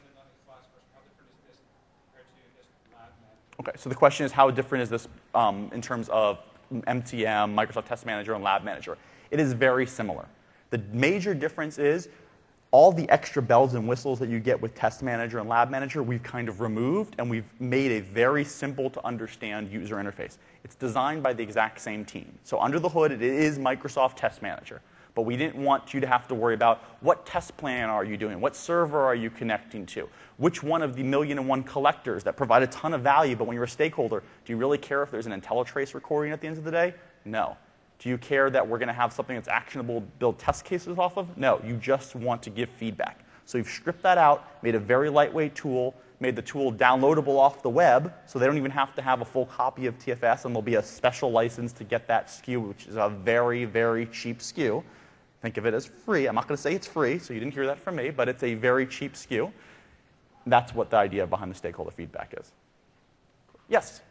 Okay, so the question is, how different is this um, in terms of M T M, Microsoft Test Manager, and Lab Manager? It is very similar. The major difference is all the extra bells and whistles that you get with Test Manager and Lab Manager, we've kind of removed, and we've made a very simple to understand user interface. It's designed by the exact same team. So under the hood, it is Microsoft Test Manager. But we didn't want you to have to worry about what test plan are you doing, what server are you connecting to, which one of the million and one collectors that provide a ton of value, but when you're a stakeholder, do you really care if there's an IntelliTrace recording at the end of the day? No. Do you care that we're going to have something that's actionable, build test cases off of? No, you just want to give feedback. So you've stripped that out, made a very lightweight tool, made the tool downloadable off the web, so they don't even have to have a full copy of T F S, and there'll be a special license to get that S K U, which is a very, very cheap S K U. Think of it as free. I'm not going to say it's free, so you didn't hear that from me, but it's a very cheap S K U. That's what the idea behind the stakeholder feedback is. Yes?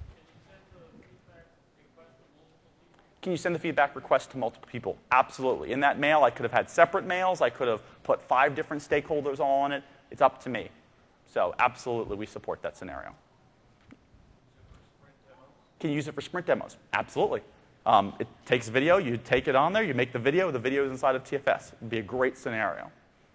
Can you send the feedback request to multiple people? Absolutely. In that mail, I could have had separate mails. I could have put five different stakeholders all on it. It's up to me. So absolutely, we support that scenario. Can you use it for sprint demos? Absolutely. Um, it takes video. You take it on there. You make the video. The video is inside of T F S. It would be a great scenario.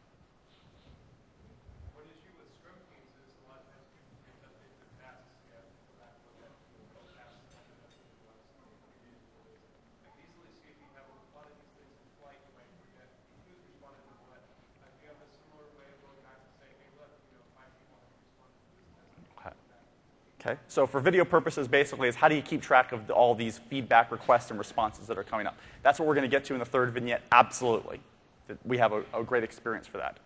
One issue with scrum teams is a lot of times people get updated tasks. You have to go back and look at the tasks that you want to see. I can easily see if you have a lot of these things in flight, you might forget who's responded to what. Uh, do you have a similar way of going back and saying, hey, look, you know, five people have responded to this test? Okay. So for video purposes, basically, is how do you keep track of the, all these feedback requests and responses that are coming up? That's what we're going to get to in the third vignette. Absolutely. We have a, a great experience for that.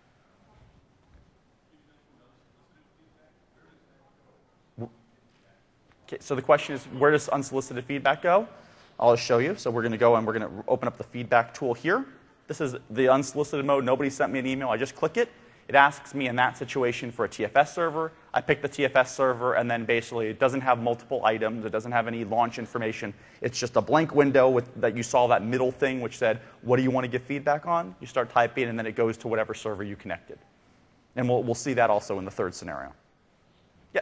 Okay, so the question is, where does unsolicited feedback go? I'll just show you. So we're going to go and we're going to open up the feedback tool here. This is the unsolicited mode. Nobody sent me an email. I just click it. It asks me in that situation for a T F S server. I pick the T F S server, and then basically it doesn't have multiple items. It doesn't have any launch information. It's just a blank window with, that you saw that middle thing which said, what do you want to give feedback on? You start typing, and then it goes to whatever server you connected. And we'll, we'll see that also in the third scenario. Yeah?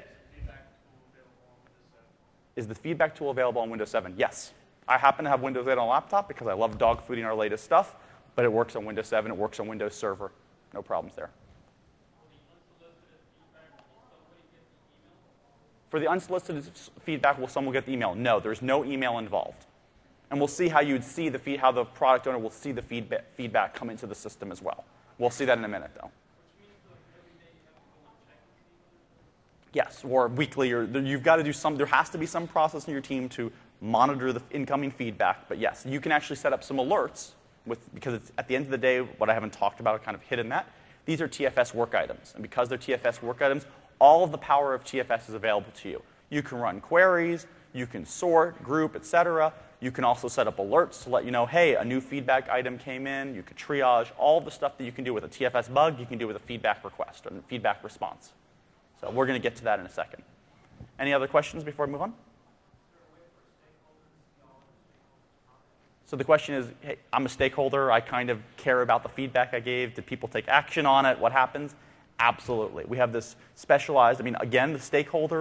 Is the feedback tool available on Windows seven? Yes. I happen to have Windows eight on a laptop because I love dogfooding our latest stuff, but it works on Windows seven. It works on Windows Server. No problems there. For the unsolicited feedback, will someone get the email? No, there's no email involved. And we'll see how you'd see the feed, how the product owner will see the feedback, feedback come into the system as well. We'll see that in a minute, though. Yes, or weekly, or you've got to do some, there has to be some process in your team to monitor the incoming feedback. But yes, you can actually set up some alerts with, because it's, at the end of the day, what I haven't talked about, kind of hidden that, these are T F S work items. And because they're T F S work items, all of the power of T F S is available to you. You can run queries, you can sort, group, et cetera. You can also set up alerts to let you know, hey, a new feedback item came in. You can triage all the stuff that you can do with a T F S bug, you can do with a feedback request or a feedback response. So we're going to get to that in a second. Any other questions before I move on? So the question is, hey, I'm a stakeholder. I kind of care about the feedback I gave. Did people take action on it? What happens? Absolutely. We have this specialized, I mean, again, the stakeholder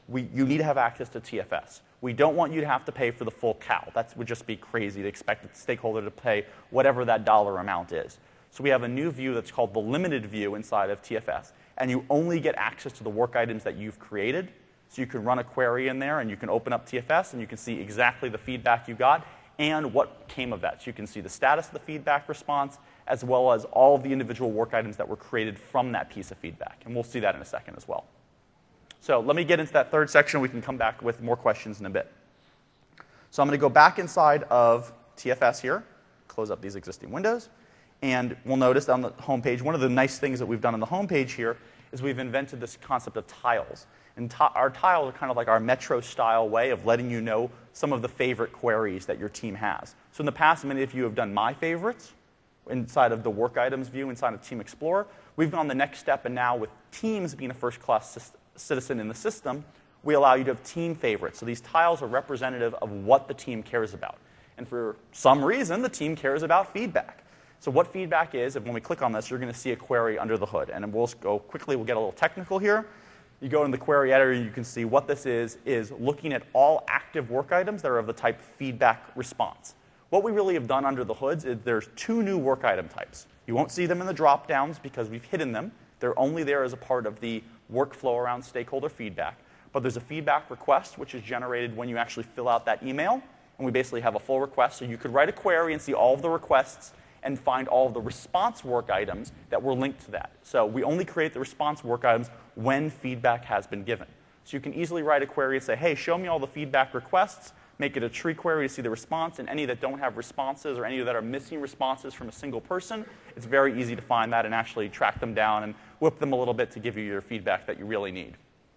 we, you need to have access to T F S. We don't want you to have to pay for the full cow. That would just be crazy to expect a stakeholder to pay whatever that dollar amount is. So we have a new view that's called the limited view inside of T F S, and you only get access to the work items that you've created. So you can run a query in there, and you can open up T F S, and you can see exactly the feedback you got and what came of that. So you can see the status of the feedback response, as well as all of the individual work items that were created from that piece of feedback. And we'll see that in a second as well. So let me get into that third section. We can come back with more questions in a bit. So I'm going to go back inside of T F S here, close up these existing windows, and we'll notice on the home page, one of the nice things that we've done on the home page here is we've invented this concept of tiles. And our tiles are kind of like our Metro-style way of letting you know some of the favorite queries that your team has. So in the past, many of you have done my favorites inside of the work items view inside of Team Explorer. We've gone the next step, and now with Teams being a first-class citizen in the system, we allow you to have team favorites. So these tiles are representative of what the team cares about. And for some reason, the team cares about feedback. So what feedback is, and when we click on this, you're going to see a query under the hood. And we'll go quickly, we'll get a little technical here. You go in the query editor, you can see what this is, is looking at all active work items that are of the type feedback response. What we really have done under the hoods is there's two new work item types. You won't see them in the drop-downs because we've hidden them. They're only there as a part of the workflow around stakeholder feedback. But there's a feedback request, which is generated when you actually fill out that email. And we basically have a full request. So you could write a query and see all of the requests and find all of the response work items that were linked to that. So we only create the response work items when feedback has been given. So you can easily write a query and say, hey, show me all the feedback requests, make it a tree query to see the response, and any that don't have responses or any that are missing responses from a single person, it's very easy to find that and actually track them down and whip them a little bit to give you your feedback that you really need.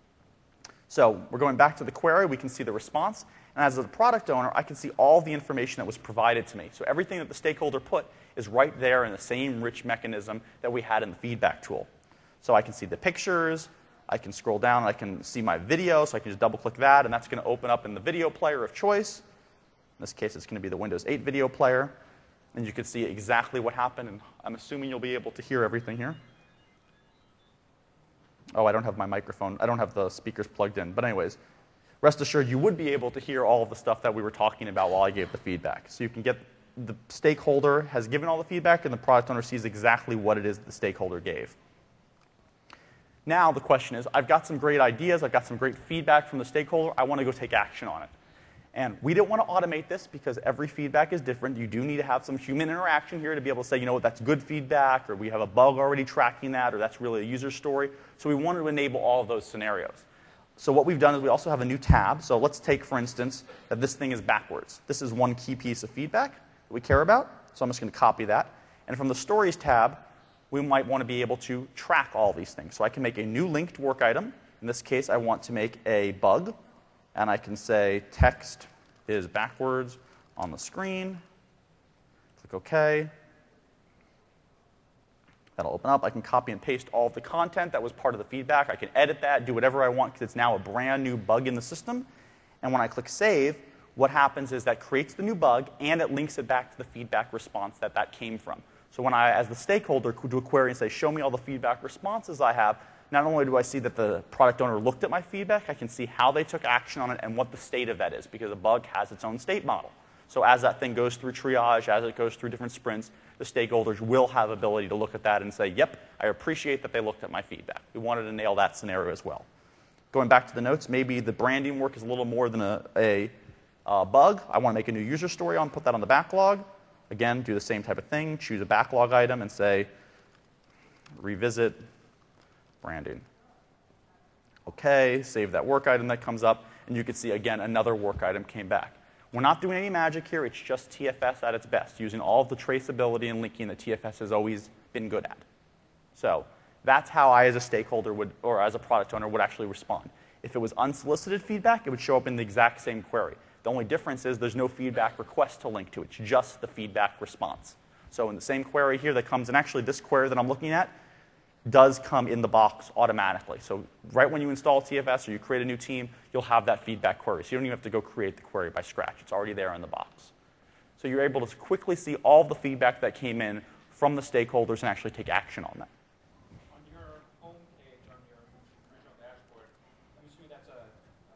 So we're going back to the query. We can see the response. And as a product owner, I can see all the information that was provided to me. So everything that the stakeholder put is right there in the same rich mechanism that we had in the feedback tool. So I can see the pictures. I can scroll down. I can see my video. So I can just double-click that. And that's going to open up in the video player of choice. In this case, it's going to be the Windows eight video player. And you can see exactly what happened. And I'm assuming you'll be able to hear everything here. Oh, I don't have my microphone. I don't have the speakers plugged in. But anyways, rest assured, you would be able to hear all of the stuff that we were talking about while I gave the feedback. So you can get the stakeholder has given all the feedback, and the product owner sees exactly what it is the stakeholder gave. Now the question is, I've got some great ideas. I've got some great feedback from the stakeholder. I want to go take action on it. And we don't want to automate this because every feedback is different. You do need to have some human interaction here to be able to say, you know what, that's good feedback, or we have a bug already tracking that, or that's really a user story. So we wanted to enable all of those scenarios. So what we've done is we also have a new tab. So let's take, for instance, that this thing is backwards. This is one key piece of feedback that we care about. So I'm just going to copy that. And from the Stories tab, we might want to be able to track all these things. So I can make a new linked work item. In this case, I want to make a bug. And I can say text is backwards on the screen. Click OK. That'll open up. I can copy and paste all of the content that was part of the feedback. I can edit that, do whatever I want, because it's now a brand new bug in the system. And when I click Save, what happens is that creates the new bug, and it links it back to the feedback response that that came from. So when I, as the stakeholder, could do a query and say, show me all the feedback responses I have, not only do I see that the product owner looked at my feedback, I can see how they took action on it and what the state of that is, because a bug has its own state model. So as that thing goes through triage, as it goes through different sprints, the stakeholders will have ability to look at that and say, yep, I appreciate that they looked at my feedback. We wanted to nail that scenario as well. Going back to the notes, maybe the branding work is a little more than a, a, a bug. I want to make a new user story on, put that on the backlog. Again, do the same type of thing. Choose a backlog item and say, revisit branding. OK, save that work item that comes up. And you can see, again, another work item came back. We're not doing any magic here. It's just T F S at its best, using all of the traceability and linking that T F S has always been good at. So that's how I, as a stakeholder, would, or as a product owner, would actually respond. If it was unsolicited feedback, it would show up in the exact same query. The only difference is there's no feedback request to link to. It's just the feedback response. So in the same query here that comes, and actually this query that I'm looking at does come in the box automatically. So right when you install T F S or you create a new team, you'll have that feedback query. So you don't even have to go create the query by scratch. It's already there in the box. So you're able to quickly see all the feedback that came in from the stakeholders and actually take action on that. On your home page, on your original dashboard, I'm assuming that's a, a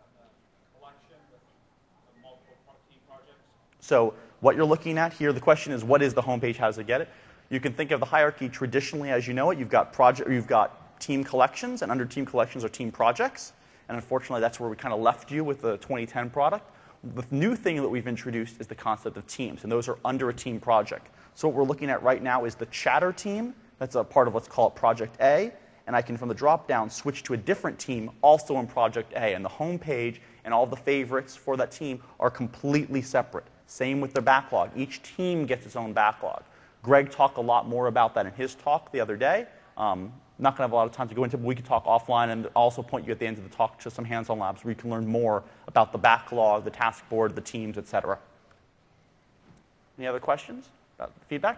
So what you're looking at here, the question is, what is the homepage? How does it get it? You can think of the hierarchy traditionally as you know it. You've got project, or you've got team collections, and under team collections are team projects. And unfortunately, that's where we kind of left you with the twenty ten product. The new thing that we've introduced is the concept of teams, and those are under a team project. So what we're looking at right now is the chatter team. That's a part of what's called Project A. And I can, from the drop-down, switch to a different team also in Project A. And the home page and all the favorites for that team are completely separate. Same with their backlog. Each team gets its own backlog. Greg talked a lot more about that in his talk the other day. Um, not going to have a lot of time to go into it, but we could talk offline and also point you at the end of the talk to some hands-on labs where you can learn more about the backlog, the task board, the teams, et cetera. Any other questions about feedback?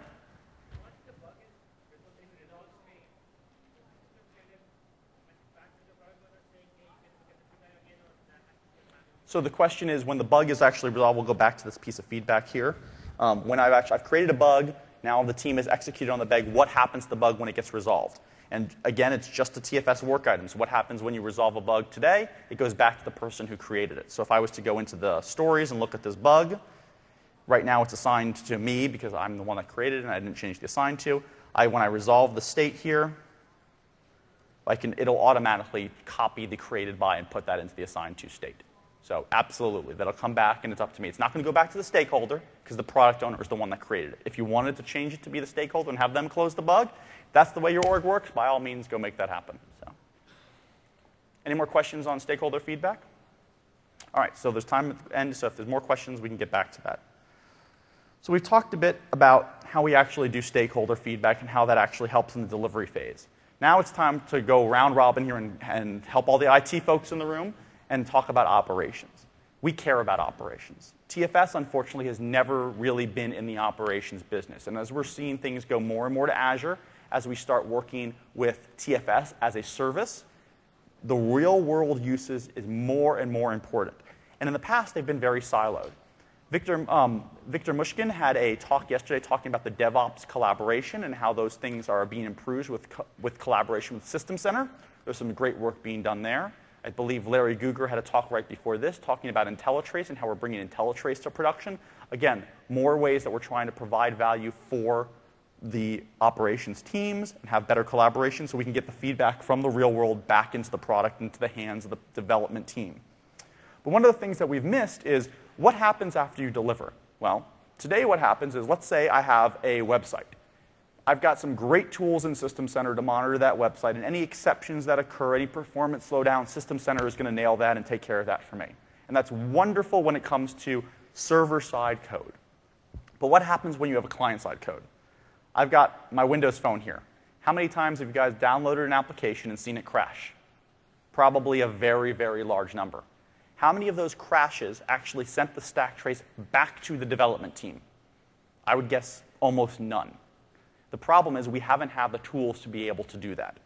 So the question is, when the bug is actually resolved, we'll go back to this piece of feedback here. Um, when I've actually I've created a bug, now the team has executed on the bug. What happens to the bug when it gets resolved? And again, it's just a T F S work item. So what happens when you resolve a bug today? It goes back to the person who created it. So if I was to go into the stories and look at this bug, right now it's assigned to me because I'm the one that created it and I didn't change the assign to. I, when I resolve the state here, I can, it'll automatically copy the created by and put that into the assigned to state. So absolutely, that'll come back and it's up to me. It's not going to go back to the stakeholder because the product owner is the one that created it. If you wanted to change it to be the stakeholder and have them close the bug, if that's the way your org works, by all means, go make that happen. So, any more questions on stakeholder feedback? All right, so there's time at the end, so if there's more questions, we can get back to that. So we've talked a bit about how we actually do stakeholder feedback and how that actually helps in the delivery phase. Now it's time to go round robin here and, and help all the I T folks in the room and talk about operations. We care about operations. T F S, unfortunately, has never really been in the operations business. And as we're seeing things go more and more to Azure, as we start working with T F S as a service, the real-world uses is more and more important. And in the past, they've been very siloed. Victor, um, Victor Mushkin had a talk yesterday talking about the DevOps collaboration and how those things are being improved with, co with collaboration with System Center. There's some great work being done there. I believe Larry Guger had a talk right before this talking about IntelliTrace and how we're bringing IntelliTrace to production. Again, more ways that we're trying to provide value for the operations teams and have better collaboration so we can get the feedback from the real world back into the product, into the hands of the development team. But one of the things that we've missed is what happens after you deliver? Well, today what happens is, let's say I have a website. I've got some great tools in System Center to monitor that website, and any exceptions that occur, any performance slowdown, System Center is going to nail that and take care of that for me. And that's wonderful when it comes to server-side code. But what happens when you have a client-side code? I've got my Windows Phone here. How many times have you guys downloaded an application and seen it crash? Probably a very, very large number. How many of those crashes actually sent the stack trace back to the development team? I would guess almost none. The problem is we haven't had the tools to be able to do that.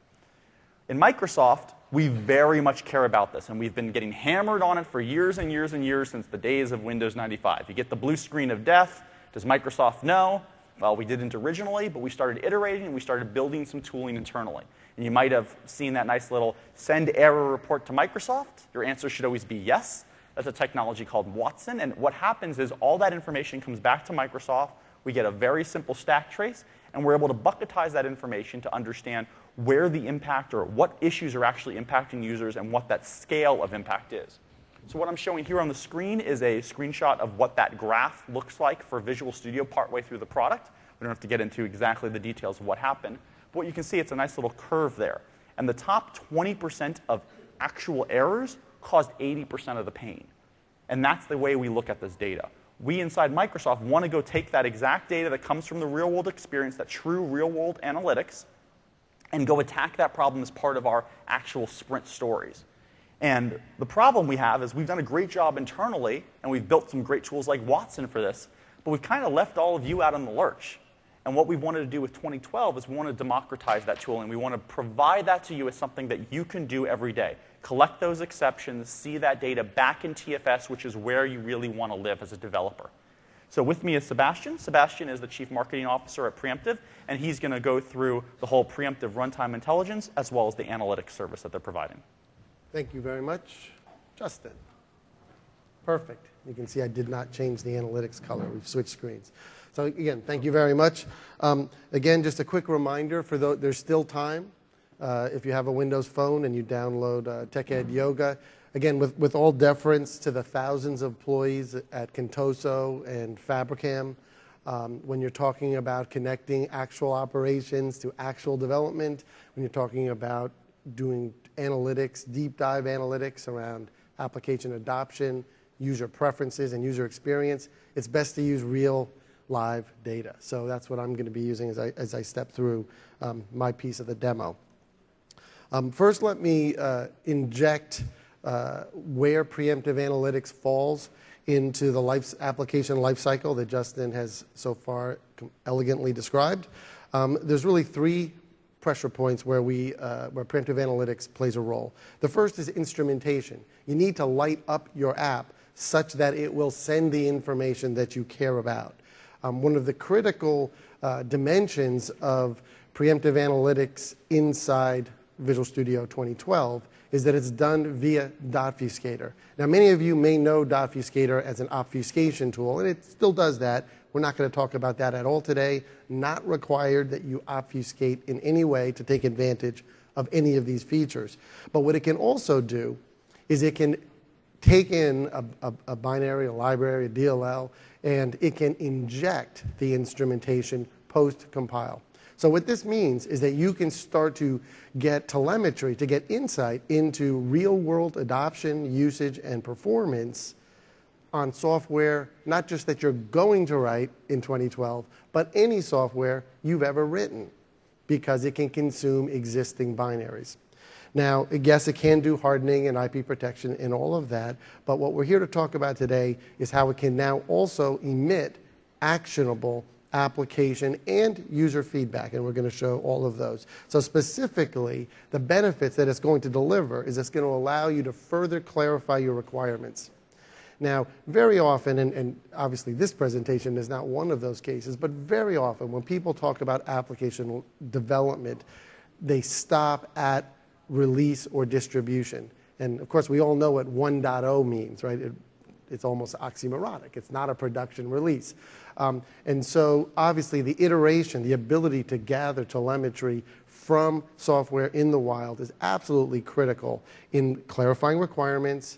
In Microsoft, we very much care about this, and we've been getting hammered on it for years and years and years since the days of Windows ninety-five. You get the blue screen of death. Does Microsoft know? Well, we didn't originally, but we started iterating, and we started building some tooling internally. And you might have seen that nice little send error report to Microsoft. Your answer should always be yes. That's a technology called Watson, and what happens is all that information comes back to Microsoft. We get a very simple stack trace, and we're able to bucketize that information to understand where the impact or what issues are actually impacting users and what that scale of impact is. So what I'm showing here on the screen is a screenshot of what that graph looks like for Visual Studio partway through the product. We don't have to get into exactly the details of what happened. But what you can see, it's a nice little curve there. And the top twenty percent of actual errors caused eighty percent of the pain. And that's the way we look at this data. We inside Microsoft want to go take that exact data that comes from the real-world experience, that true real-world analytics, and go attack that problem as part of our actual sprint stories. And the problem we have is we've done a great job internally, and we've built some great tools like Watson for this, but we've kind of left all of you out in the lurch. And what we wanted to do with twenty twelve is we want to democratize that tooling. We want to provide that to you as something that you can do every day. Collect those exceptions, see that data back in T F S, which is where you really want to live as a developer. So with me is Sebastian. Sebastian is the Chief Marketing Officer at Preemptive, and he's going to go through the whole Preemptive runtime intelligence as well as the analytics service that they're providing. Thank you very much, Justin. Perfect. You can see I did not change the analytics color. We've switched screens. So again, thank you very much. Um, again, just a quick reminder for those, there's still time. Uh, if you have a Windows phone and you download uh, TechEd Yoga, again, with, with all deference to the thousands of employees at Contoso and Fabricam, um, when you're talking about connecting actual operations to actual development, when you're talking about doing analytics, deep dive analytics around application adoption, user preferences, and user experience, it's best to use real live data. So that's what I'm going to be using as I, as I step through um, my piece of the demo. Um, first, let me uh, inject uh, where preemptive analytics falls into the life, application lifecycle that Justin has so far elegantly described. Um, there's really three pressure points where, we, uh, where preemptive analytics plays a role. The first is instrumentation. You need to light up your app such that it will send the information that you care about. Um, one of the critical uh, dimensions of preemptive analytics inside Visual Studio twenty twelve is that it's done via Dotfuscator. Now, many of you may know Dotfuscator as an obfuscation tool, and it still does that. We're not going to talk about that at all today. Not required that you obfuscate in any way to take advantage of any of these features. But what it can also do is it can take in a, a, a binary, a library, a D L L, and it can inject the instrumentation post-compile. So what this means is that you can start to get telemetry, to get insight into real-world adoption, usage, and performance on software, not just that you're going to write in twenty twelve, but any software you've ever written, because it can consume existing binaries. Now, yes, it can do hardening and I P protection and all of that, but what we're here to talk about today is how it can now also emit actionable application and user feedback, and we're going to show all of those. So specifically, the benefits that it's going to deliver is it's going to allow you to further clarify your requirements. Now, very often, and, and obviously this presentation is not one of those cases, but very often when people talk about application development, they stop at release or distribution. And of course, we all know what one point oh means, right? It, it's almost oxymoronic. It's not a production release. Um, and so obviously the iteration, the ability to gather telemetry from software in the wild is absolutely critical in clarifying requirements,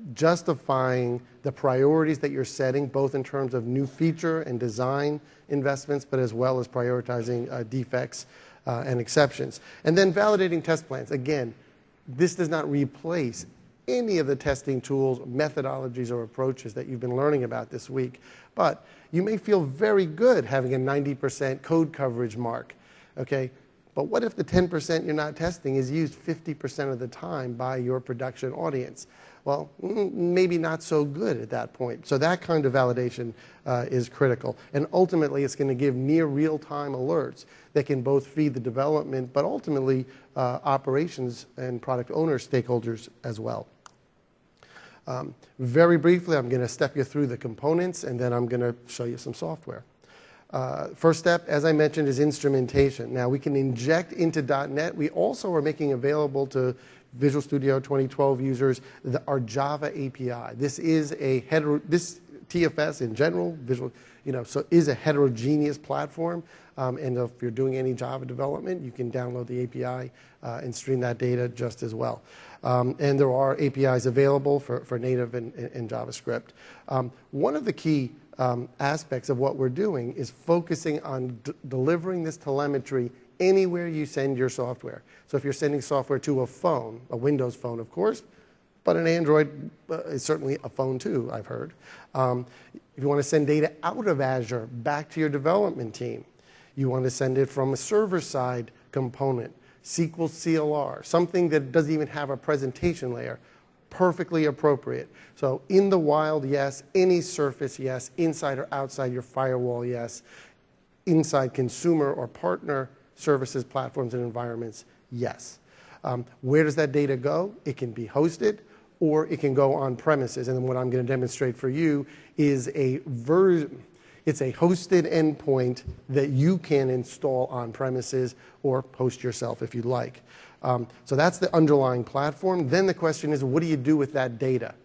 justifying the priorities that you're setting, both in terms of new feature and design investments, but as well as prioritizing uh, defects uh, and exceptions. And then validating test plans. Again, this does not replace any of the testing tools, methodologies, or approaches that you've been learning about this week. But you may feel very good having a ninety percent code coverage mark, okay? But what if the ten percent you're not testing is used fifty percent of the time by your production audience? Well, maybe not so good at that point. So that kind of validation uh, is critical. And ultimately, it's going to give near real-time alerts that can both feed the development, but ultimately uh, operations and product owner stakeholders as well. Um, very briefly, I'm going to step you through the components, and then I'm going to show you some software. Uh, first step, as I mentioned, is instrumentation. Now, we can inject into dot net. We also are making available to Visual Studio twenty twelve users the, our Java A P I. This is a hetero, this T F S in general, Visual, you know, so is a heterogeneous platform. Um, and if you're doing any Java development, you can download the A P I uh, and stream that data just as well. Um, and there are A P Is available for, for native and, and JavaScript. Um, one of the key um, aspects of what we're doing is focusing on d delivering this telemetry anywhere you send your software. So if you're sending software to a phone, a Windows phone, of course, but an Android uh, is certainly a phone too, I've heard. Um, if you want to send data out of Azure back to your development team, you want to send it from a server-side component, S Q L C L R, something that doesn't even have a presentation layer, perfectly appropriate. So in the wild, yes. Any surface, yes. Inside or outside your firewall, yes. Inside consumer or partner services, platforms, and environments, yes. Um, where does that data go? It can be hosted, or it can go on premises. And then what I'm going to demonstrate for you is a version. It's a hosted endpoint that you can install on premises or host yourself if you'd like. Um, so that's the underlying platform. Then the question is, what do you do with that data?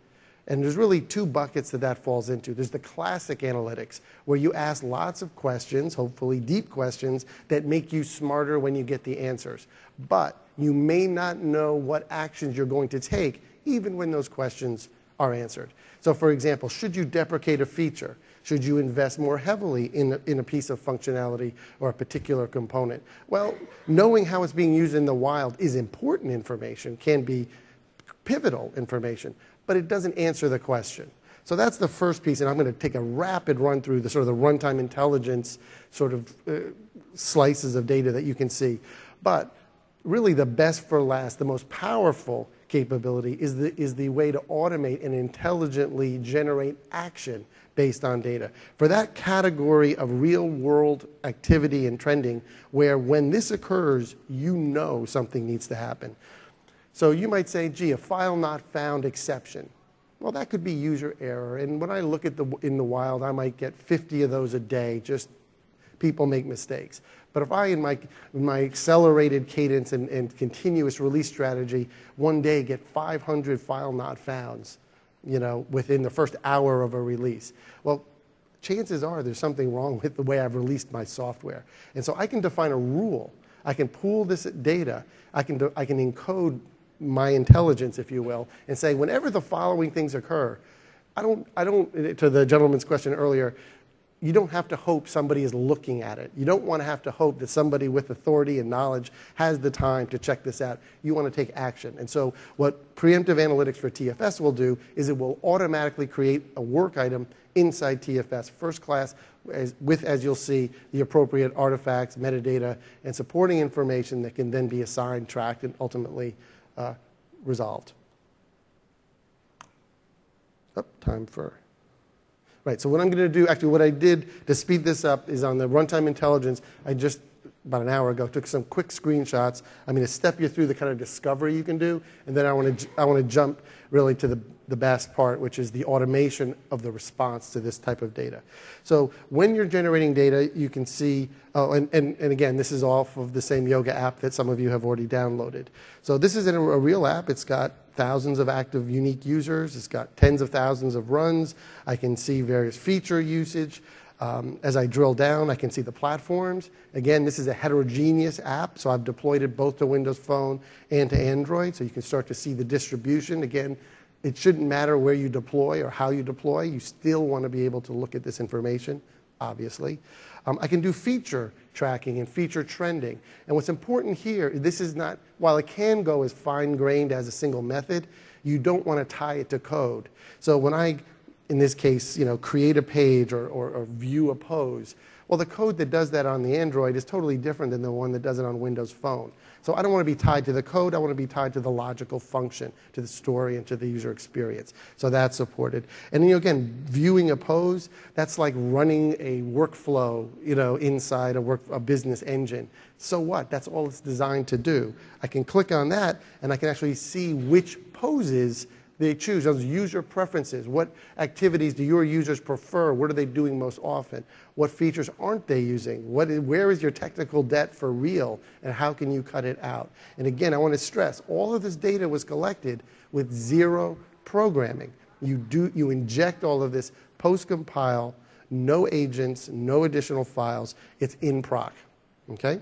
And there's really two buckets that that falls into. There's the classic analytics, where you ask lots of questions, hopefully deep questions, that make you smarter when you get the answers. But you may not know what actions you're going to take, even when those questions are answered. So for example, should you deprecate a feature? Should you invest more heavily in a, in a piece of functionality or a particular component? Well, knowing how it's being used in the wild is important information, can be pivotal information, but it doesn't answer the question. So that's the first piece, and I'm going to take a rapid run through the sort of the runtime intelligence sort of uh, slices of data that you can see. But really the best for last, the most powerful capability is the, is the way to automate and intelligently generate action based on data. For that category of real-world activity and trending, where when this occurs, you know something needs to happen. So you might say, gee, a file not found exception. Well, that could be user error. And when I look at the, in the wild, I might get fifty of those a day, just people make mistakes. But if I, in my, in my accelerated cadence and, and continuous release strategy, one day get five hundred file not founds, you know, within the first hour of a release, well, chances are there's something wrong with the way I've released my software. And so I can define a rule. I can pool this data. I can, do, I can encode my intelligence, if you will, and say whenever the following things occur, I don't, I don't, to the gentleman's question earlier, you don't have to hope somebody is looking at it. You don't want to have to hope that somebody with authority and knowledge has the time to check this out. You want to take action. And so what preemptive analytics for T F S will do is it will automatically create a work item inside T F S, first class, as, with, as you'll see, the appropriate artifacts, metadata, and supporting information that can then be assigned, tracked, and ultimately uh, resolved. Oh, time for... Right, so what I'm going to do, actually what I did to speed this up is on the runtime intelligence, I just, about an hour ago, took some quick screenshots. I'm going to step you through the kind of discovery you can do, and then I want to, I want to jump really to the, the best part, which is the automation of the response to this type of data. So when you're generating data, you can see, oh, and, and, and again, this is off of the same yoga app that some of you have already downloaded. So this is a, a real app. It's got thousands of active unique users. It's got tens of thousands of runs. I can see various feature usage. Um, as I drill down, I can see the platforms. Again, this is a heterogeneous app, so I've deployed it both to Windows Phone and to Android, so you can start to see the distribution. Again, it shouldn't matter where you deploy or how you deploy. You still want to be able to look at this information, obviously. Um, I can do feature tracking and feature trending. And what's important here, this is not, while it can go as fine-grained as a single method, you don't want to tie it to code. So when I, in this case, you know, create a page or, or, or view a pose, well, the code that does that on the Android is totally different than the one that does it on Windows Phone. So I don't want to be tied to the code. I want to be tied to the logical function, to the story, and to the user experience. So that's supported. And you know, again, viewing a pose, that's like running a workflow, you know, inside a, work, a business engine. So what? That's all it's designed to do. I can click on that, and I can actually see which poses they choose, those user preferences. What activities do your users prefer? What are they doing most often? What features aren't they using? What is, where is your technical debt for real, and how can you cut it out? And again, I want to stress, all of this data was collected with zero programming. You, do, you inject all of this post-compile, no agents, no additional files. It's in proc, okay?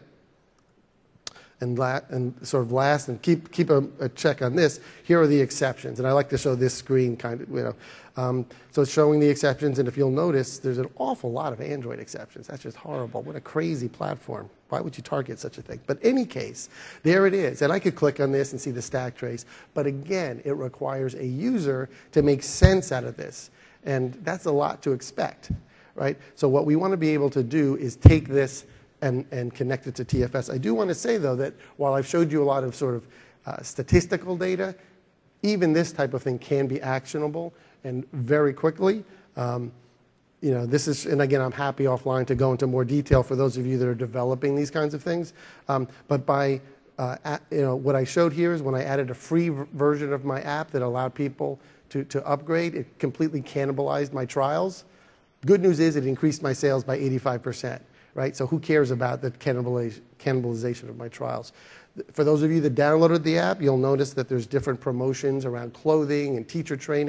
And, la and sort of last, and keep, keep a, a check on this, here are the exceptions. And I like to show this screen kind of, you know. Um, so it's showing the exceptions, and if you'll notice, there's an awful lot of Android exceptions. That's just horrible. What a crazy platform. Why would you target such a thing? But in any case, there it is. And I could click on this and see the stack trace. But again, it requires a user to make sense out of this. And that's a lot to expect, right? So what we want to be able to do is take this And, and connect it to T F S. I do want to say, though, that while I've showed you a lot of sort of uh, statistical data, even this type of thing can be actionable and very quickly. Um, you know, this is, and again, I'm happy offline to go into more detail for those of you that are developing these kinds of things. Um, but by, uh, at, you know, what I showed here is when I added a free version of my app that allowed people to, to upgrade, it completely cannibalized my trials. Good news is it increased my sales by eighty-five percent. Right? So who cares about the cannibalization of my trials? For those of you that downloaded the app, you'll notice that there's different promotions around clothing and teacher training.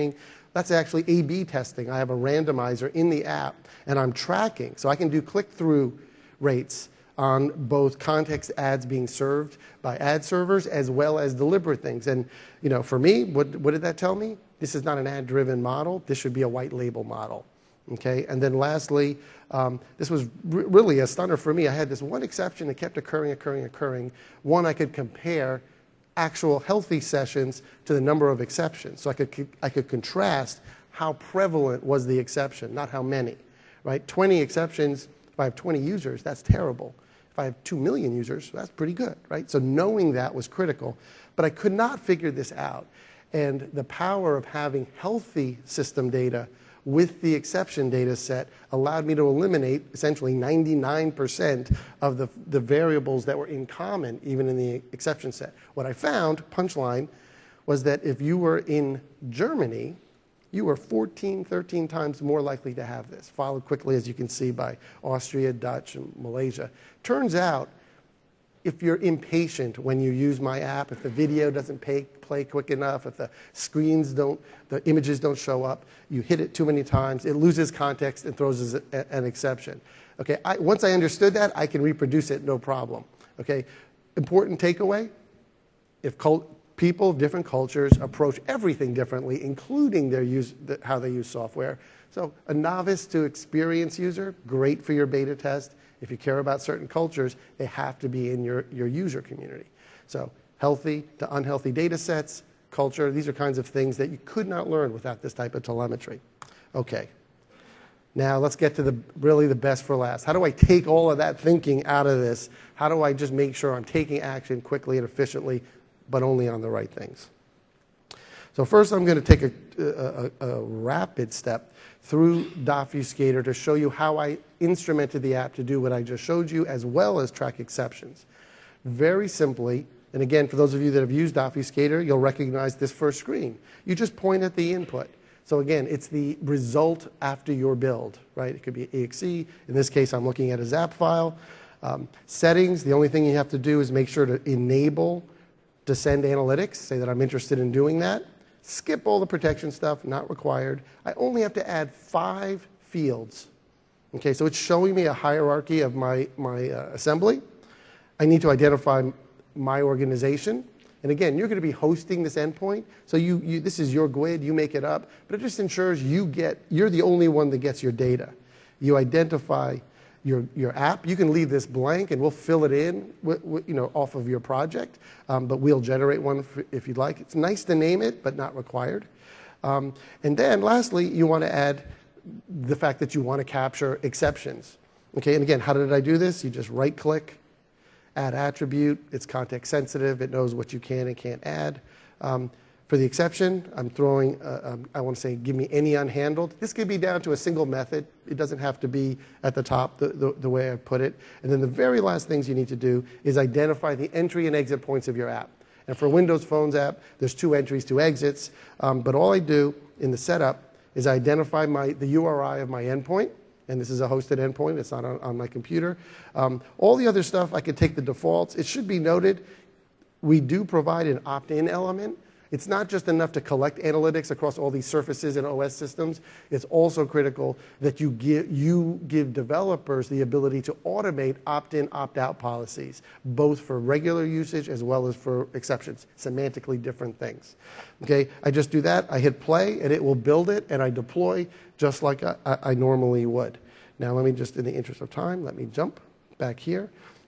That's actually A B testing. I have a randomizer in the app, and I'm tracking. So I can do click-through rates on both context ads being served by ad servers as well as deliberate things. And you know, for me, what, what did that tell me? This is not an ad-driven model. This should be a white label model. Okay, and then lastly, um, this was r really a stunner for me. I had this one exception that kept occurring, occurring, occurring. One, I could compare actual healthy sessions to the number of exceptions. So I could, I could contrast how prevalent was the exception, not how many, right? twenty exceptions, if I have twenty users, that's terrible. If I have two million users, that's pretty good, right? So knowing that was critical, but I could not figure this out. And the power of having healthy system data with the exception data set allowed me to eliminate essentially ninety-nine percent of the, the variables that were in common, even in the exception set. What I found, punchline, was that if you were in Germany, you were fourteen, thirteen times more likely to have this, followed quickly, as you can see, by Austria, Dutch, and Malaysia. Turns out, if you're impatient when you use my app, if the video doesn't pay, play quick enough, if the screens don't, the images don't show up, you hit it too many times, it loses context and throws a, an exception. Okay, I, once I understood that, I can reproduce it, no problem. Okay, important takeaway, if cult, people of different cultures approach everything differently, including their use, the, how they use software. So a novice to experienced user, great for your beta test. If you care about certain cultures, they have to be in your, your user community. So healthy to unhealthy data sets, culture, these are kinds of things that you could not learn without this type of telemetry. Okay. Now let's get to the really the best for last. How do I take all of that thinking out of this? How do I just make sure I'm taking action quickly and efficiently, but only on the right things? So first I'm going to take a, a, a rapid step through Dopfuscator to show you how I instrumented the app to do what I just showed you, as well as track exceptions. Very simply, and again, for those of you that have used Dopfuscator, you'll recognize this first screen. You just point at the input. So again, it's the result after your build, right? It could be E X E. In this case, I'm looking at a zap file. Um, settings, the only thing you have to do is make sure to enable Descend Analytics, say that I'm interested in doing that. Skip all the protection stuff, not required. I only have to add five fields. Okay, so it's showing me a hierarchy of my, my uh, assembly. I need to identify my organization. And again, you're going to be hosting this endpoint. So you, you, this is your G U I D, you make it up. But it just ensures you get, you're the only one that gets your data. You identify your, your app. You can leave this blank and we'll fill it in with, with, you know, off of your project. Um, but we'll generate one if, if you'd like. It's nice to name it, but not required. Um, and then lastly, you want to add the fact that you want to capture exceptions. Okay, and again, how did I do this? You just right click, add attribute. It's context sensitive. It knows what you can and can't add. Um, for the exception, I'm throwing, uh, um, I want to say, give me any unhandled. This could be down to a single method. It doesn't have to be at the top the, the, the way I put it. And then the very last things you need to do is identify the entry and exit points of your app. And for a Windows Phones app, there's two entries, two exits. Um, but all I do in the setup is I identify my, the U R I of my endpoint. And this is a hosted endpoint. It's not on, on my computer. Um, all the other stuff, I could take the defaults. It should be noted, we do provide an opt-in element. It's not just enough to collect analytics across all these surfaces and O S systems. It's also critical that you give, you give developers the ability to automate opt-in, opt-out policies, both for regular usage as well as for exceptions, semantically different things. Okay, I just do that. I hit play, and it will build it, and I deploy just like I, I normally would. Now, let me just, in the interest of time, let me jump back here.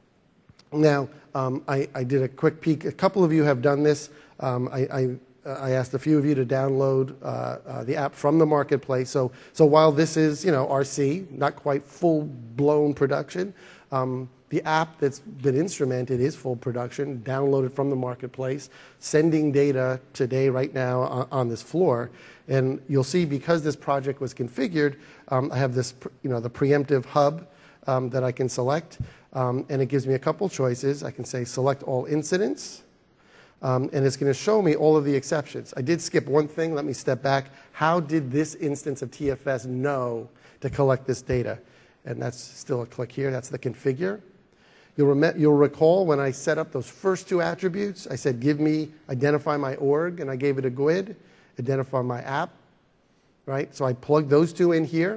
Now, um, I, I did a quick peek. A couple of you have done this. Um, I, I, I asked a few of you to download uh, uh, the app from the marketplace. So, so while this is, you know, R C, not quite full-blown production, um, the app that's been instrumented is full production, downloaded from the marketplace, sending data today, right now, on, on this floor. And you'll see, because this project was configured, um, I have this, you know, the preemptive hub um, that I can select. Um, and it gives me a couple choices. I can say select all incidents, um, and it's going to show me all of the exceptions. I did skip one thing. Let me step back. How did this instance of T F S know to collect this data? And that's still a click here. That's the configure. You'll, rem you'll recall when I set up those first two attributes, I said give me, identify my org, and I gave it a G U I D, identify my app. right? So I plug those two in here.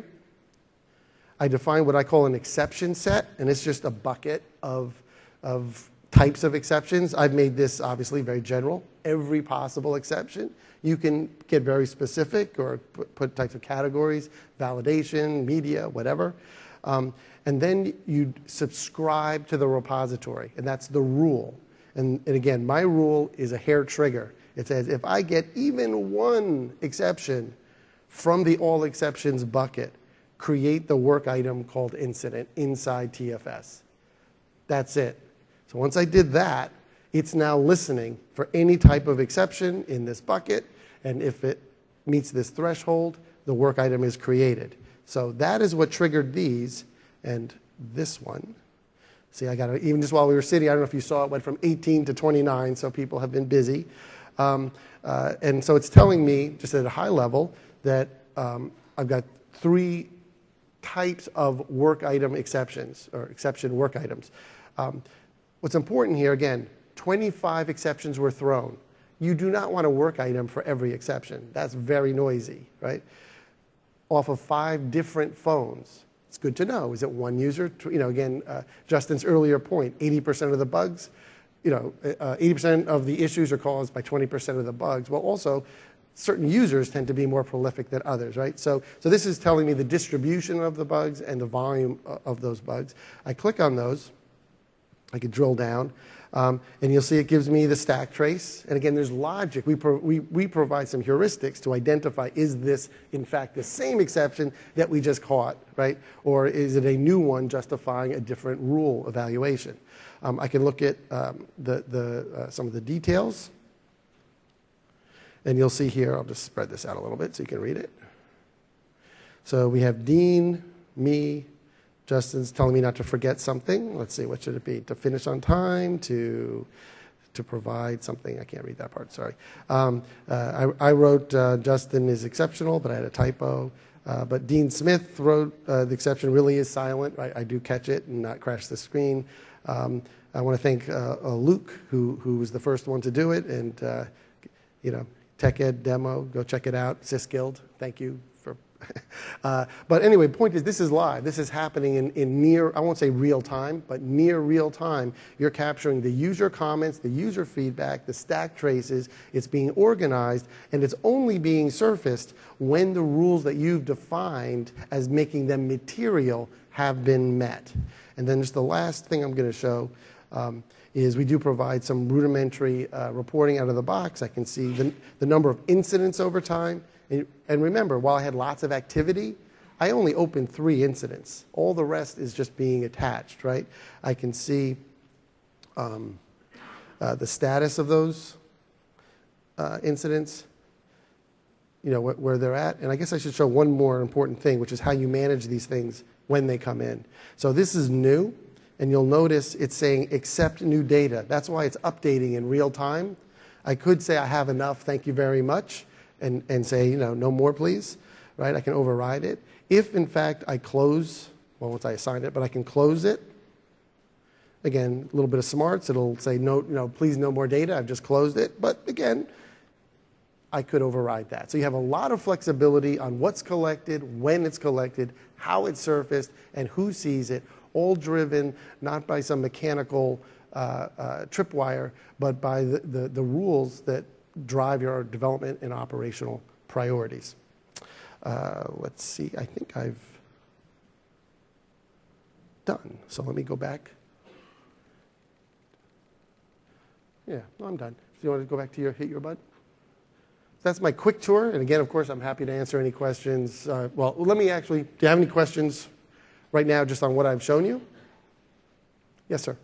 I define what I call an exception set, and it's just a bucket of, of types of exceptions. I've made this obviously very general, every possible exception. You can get very specific or put, put types of categories, validation, media, whatever. Um, and then you subscribe to the repository, and that's the rule. And, and again, my rule is a hair trigger. It says if I get even one exception from the all exceptions bucket, create the work item called incident inside T F S. That's it. So once I did that, it's now listening for any type of exception in this bucket, and if it meets this threshold, the work item is created. So that is what triggered these, and this one. See, I got it, even just while we were sitting, I don't know if you saw it, went from eighteen to twenty-nine, so people have been busy. Um, uh, and so it's telling me, just at a high level, that um, I've got three types of work item exceptions, or exception work items. Um, what's important here, again, twenty-five exceptions were thrown. You do not want a work item for every exception. That's very noisy, right? Off of five different phones. It's good to know. Is it one user? You know, again, uh, Justin's earlier point, eighty percent of the bugs, you know, uh, eighty percent of the issues are caused by twenty percent of the bugs. Well, also, certain users tend to be more prolific than others, right? So, so this is telling me the distribution of the bugs and the volume of those bugs. I click on those. I can drill down, um, and you'll see it gives me the stack trace. And again, there's logic. We, pro we, we provide some heuristics to identify, is this, in fact, the same exception that we just caught, right? Or is it a new one justifying a different rule evaluation? Um, I can look at um, the, the, uh, some of the details. And you'll see here, I'll just spread this out a little bit so you can read it. So we have Dean, me, Justin's telling me not to forget something. Let's see, what should it be? To finish on time, to, to provide something. I can't read that part, sorry. Um, uh, I, I wrote uh, Justin is exceptional, but I had a typo. Uh, but Dean Smith wrote uh, the exception really is silent. Right? I do catch it and not crash the screen. Um, I want to thank uh, uh, Luke, who, who was the first one to do it. And, uh, you know, Tech Ed demo, go check it out. SysGuild, thank you. for. uh, but anyway, point is, this is live. This is happening in, in near, I won't say real time, but near real time. You're capturing the user comments, the user feedback, the stack traces. It's being organized, and it's only being surfaced when the rules that you've defined as making them material have been met. And then just the last thing I'm going to show um, is we do provide some rudimentary uh, reporting out of the box. I can see the, the number of incidents over time. And, and remember, while I had lots of activity, I only opened three incidents. All the rest is just being attached, right? I can see um, uh, the status of those uh, incidents, you know, wh where they're at. And I guess I should show one more important thing, which is how you manage these things when they come in. So this is new. And you'll notice it's saying accept new data. That's why it's updating in real time. I could say I have enough, thank you very much, and, and say, you know, no more please, right? I can override it. If in fact I close, well, once I assign it, but I can close it. Again, a little bit of smarts, it'll say no, you know, please no more data, I've just closed it. But again, I could override that. So you have a lot of flexibility on what's collected, when it's collected, how it's surfaced, and who sees it, all driven not by some mechanical uh, uh, tripwire, but by the, the, the rules that drive your development and operational priorities. Uh, let's see, I think I've done. So let me go back. Yeah, no, I'm done. So you want to go back to your hit your bud? That's my quick tour. And again, of course, I'm happy to answer any questions. Uh, well, let me actually, do you have any questions right now just on what I've shown you? Yes, sir.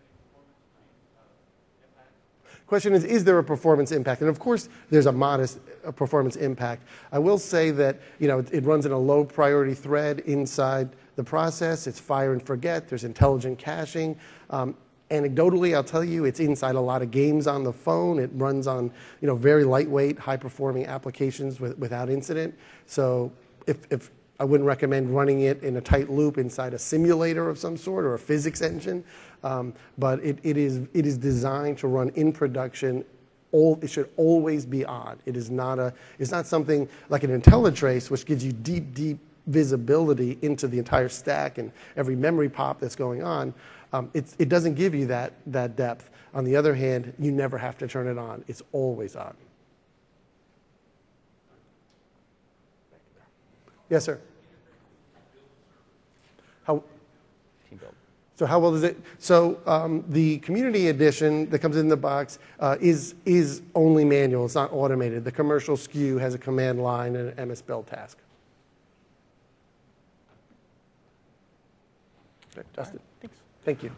Question is, is there a performance impact? And of course, there's a modest uh, performance impact. I will say that, you know, it, it runs in a low priority thread inside the process. It's fire and forget. There's intelligent caching. Um, anecdotally, I'll tell you, it's inside a lot of games on the phone. It runs on, you know, very lightweight, high-performing applications with, without incident. So if, if I wouldn't recommend running it in a tight loop inside a simulator of some sort or a physics engine, um, but it, it, is, it is designed to run in production all, it should always be on. It is not a, it's not something like an IntelliTrace, which gives you deep, deep visibility into the entire stack and every memory pop that's going on. Um, it's, it doesn't give you that, that depth. On the other hand, you never have to turn it on. It's always on. Yes, sir. How, Team build. so how well does it? So um, the community edition that comes in the box uh, is is only manual. It's not automated. The commercial S K U has a command line and an M S build task. Okay, Justin, Thanks. thank you.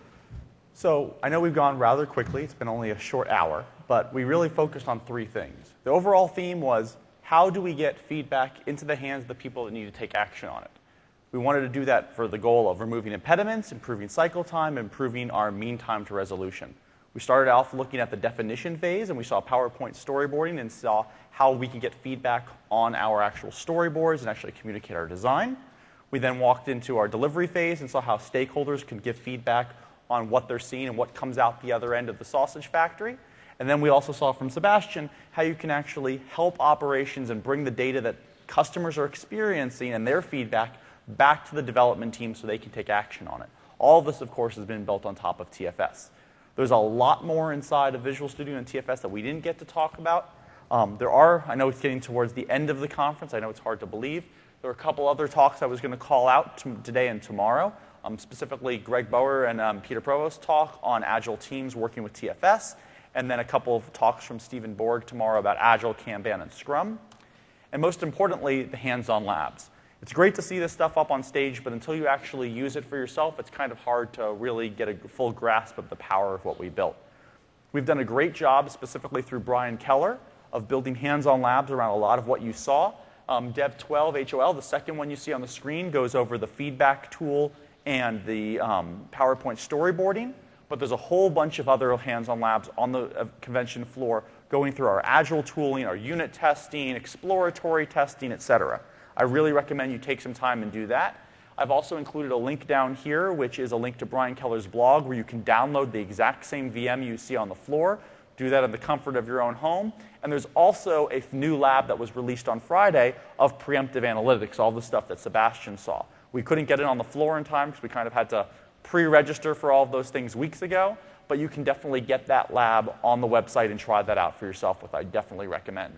So I know we've gone rather quickly. It's been only a short hour, but we really focused on three things. The overall theme was, how do we get feedback into the hands of the people that need to take action on it? We wanted to do that for the goal of removing impediments, improving cycle time, improving our mean time to resolution. We started off looking at the definition phase, and we saw PowerPoint storyboarding and saw how we could get feedback on our actual storyboards and actually communicate our design. We then walked into our delivery phase and saw how stakeholders can give feedback on what they're seeing and what comes out the other end of the sausage factory. And then we also saw from Sebastian how you can actually help operations and bring the data that customers are experiencing and their feedback back to the development team so they can take action on it. All of this, of course, has been built on top of T F S. There's a lot more inside of Visual Studio and T F S that we didn't get to talk about. Um, there are, I know it's getting towards the end of the conference. I know it's hard to believe. There are a couple other talks I was going to call out to today and tomorrow. Um, specifically, Greg Bower and um, Peter Provost's talk on Agile teams working with T F S, and then a couple of talks from Stephen Borg tomorrow about Agile, Kanban, and Scrum. And most importantly, the hands-on labs. It's great to see this stuff up on stage, but until you actually use it for yourself, it's kind of hard to really get a full grasp of the power of what we built. We've done a great job, specifically through Brian Keller, of building hands-on labs around a lot of what you saw. Um, Dev twelve H O L, the second one you see on the screen, goes over the feedback tool and the um, PowerPoint storyboarding, but there's a whole bunch of other hands-on labs on the uh, convention floor going through our Agile tooling, our unit testing, exploratory testing, et cetera. I really recommend you take some time and do that. I've also included a link down here, which is a link to Brian Keller's blog, where you can download the exact same V M you see on the floor, do that in the comfort of your own home. And there's also a new lab that was released on Friday of preemptive analytics, all the stuff that Sebastian saw. We couldn't get it on the floor in time because we kind of had to pre-register for all of those things weeks ago, but you can definitely get that lab on the website and try that out for yourself, which I definitely recommend.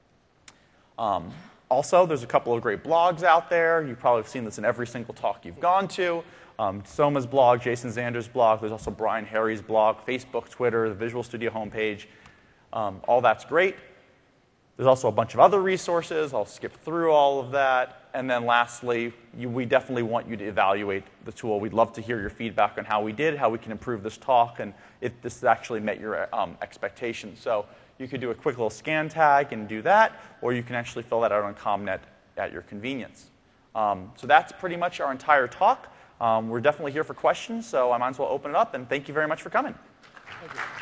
Um, also, there's a couple of great blogs out there. You've probably seen this in every single talk you've gone to. Um, Soma's blog, Jason Zander's blog, there's also Brian Harry's blog, Facebook, Twitter, the Visual Studio homepage. Um, all that's great. There's also a bunch of other resources. I'll skip through all of that. And then lastly, you, we definitely want you to evaluate the tool. We'd love to hear your feedback on how we did, how we can improve this talk, and if this actually met your um, expectations. So you could do a quick little scan tag and do that, or you can actually fill that out on ComNet at your convenience. Um, so that's pretty much our entire talk. Um, we're definitely here for questions, so I might as well open it up, and thank you very much for coming. Thank you.